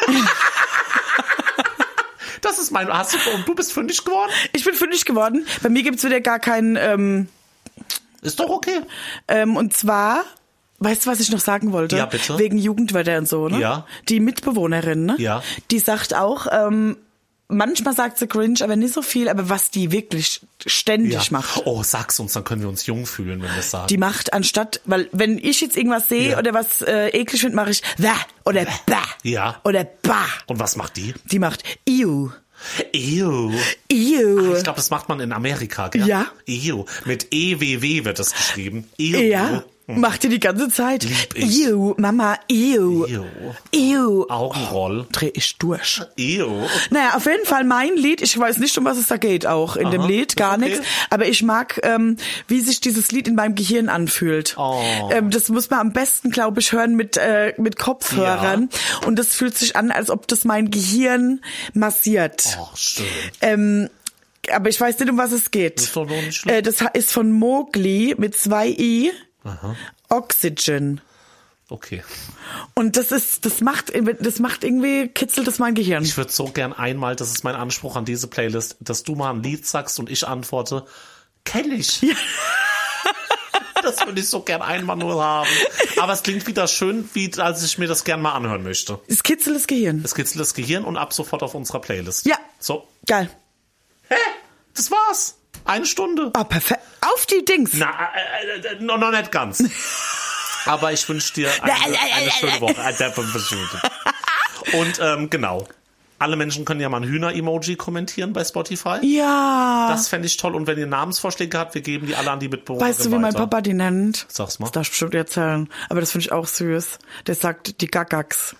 Das ist mein. Und du bist fündig geworden? Ich bin fündig geworden. Bei mir gibt's wieder gar keinen. Ist doch okay. Und zwar, weißt du, was ich noch sagen wollte? Ja, bitte. Wegen Jugendwörter und so, ne? Ja. Die Mitbewohnerin, ne? Ja. Die sagt auch, manchmal sagt sie cringe, aber nicht so viel, aber was die wirklich ständig macht. Oh, sag's uns, dann können wir uns jung fühlen, wenn wir es sagen. Die macht anstatt, weil wenn ich jetzt irgendwas sehe oder was eklig finde, mache ich da oder ba. Ja. Oder ba. Und was macht die? Die macht iu. Ew. Ew. Ich glaube, das macht man in Amerika, gell? Ja. Ew. Mit EWW wird das geschrieben. Ew. Ja. Macht ihr die ganze Zeit. Lieb ich. Ew, Mama, ew. Ew. Augenroll. Dreh ich durch. Ew. Naja, auf jeden Fall mein Lied. Ich weiß nicht, um was es da geht auch in dem Lied. Gar okay. nichts. Aber ich mag, wie sich dieses Lied in meinem Gehirn anfühlt. Oh. Das muss man am besten, glaube ich, hören mit Kopfhörern. Ja. Und das fühlt sich an, als ob das mein Gehirn massiert. Oh, schön. Aber ich weiß nicht, um was es geht. Das ist doch noch nicht schlimm. Das ist von Mowgli mit 2 I. Aha. Oxygen. Okay. Und das macht irgendwie, kitzelt das mein Gehirn. Ich würde so gern einmal, das ist mein Anspruch an diese Playlist, dass du mal ein Lied sagst und ich antworte, kenn ich. Ja. Das würde ich so gern einmal nur haben. Aber es klingt wieder schön, als ich mir das gern mal anhören möchte. Es kitzelt das Gehirn. Es kitzelt das Gehirn und ab sofort auf unserer Playlist. Ja. So. Geil. Hä? Das war's. 1 Stunde. Ah, perfekt. Auf die Dings. Na, noch nicht ganz. Aber ich wünsche dir eine schöne Woche. Und genau. Alle Menschen können ja mal ein Hühner-Emoji kommentieren bei Spotify. Ja. Das fände ich toll. Und wenn ihr Namensvorschläge habt, wir geben die alle an die Mitbewohner Weißt du, wie mein Papa die nennt? Sag's mal. Das darfst du bestimmt erzählen. Aber das finde ich auch süß. Der sagt die Gagax.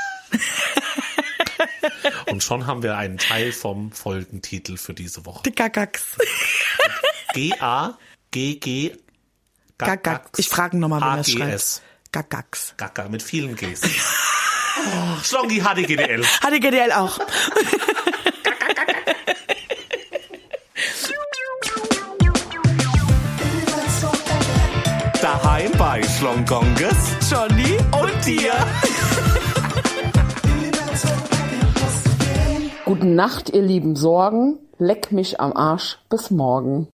Und schon haben wir einen Teil vom Folgentitel für diese Woche. Die Gagax. G-A-G-G Gagax. Ich frage nochmal, wenn er es schreibt. A-G-S. Gagax. Gaga mit vielen Gs. Oh, Schlongi HDGDL. HDGDL auch. Daheim bei Schlongonges, Johnny und dir. Gute Nacht, ihr lieben Sorgen. Leck mich am Arsch. Bis morgen.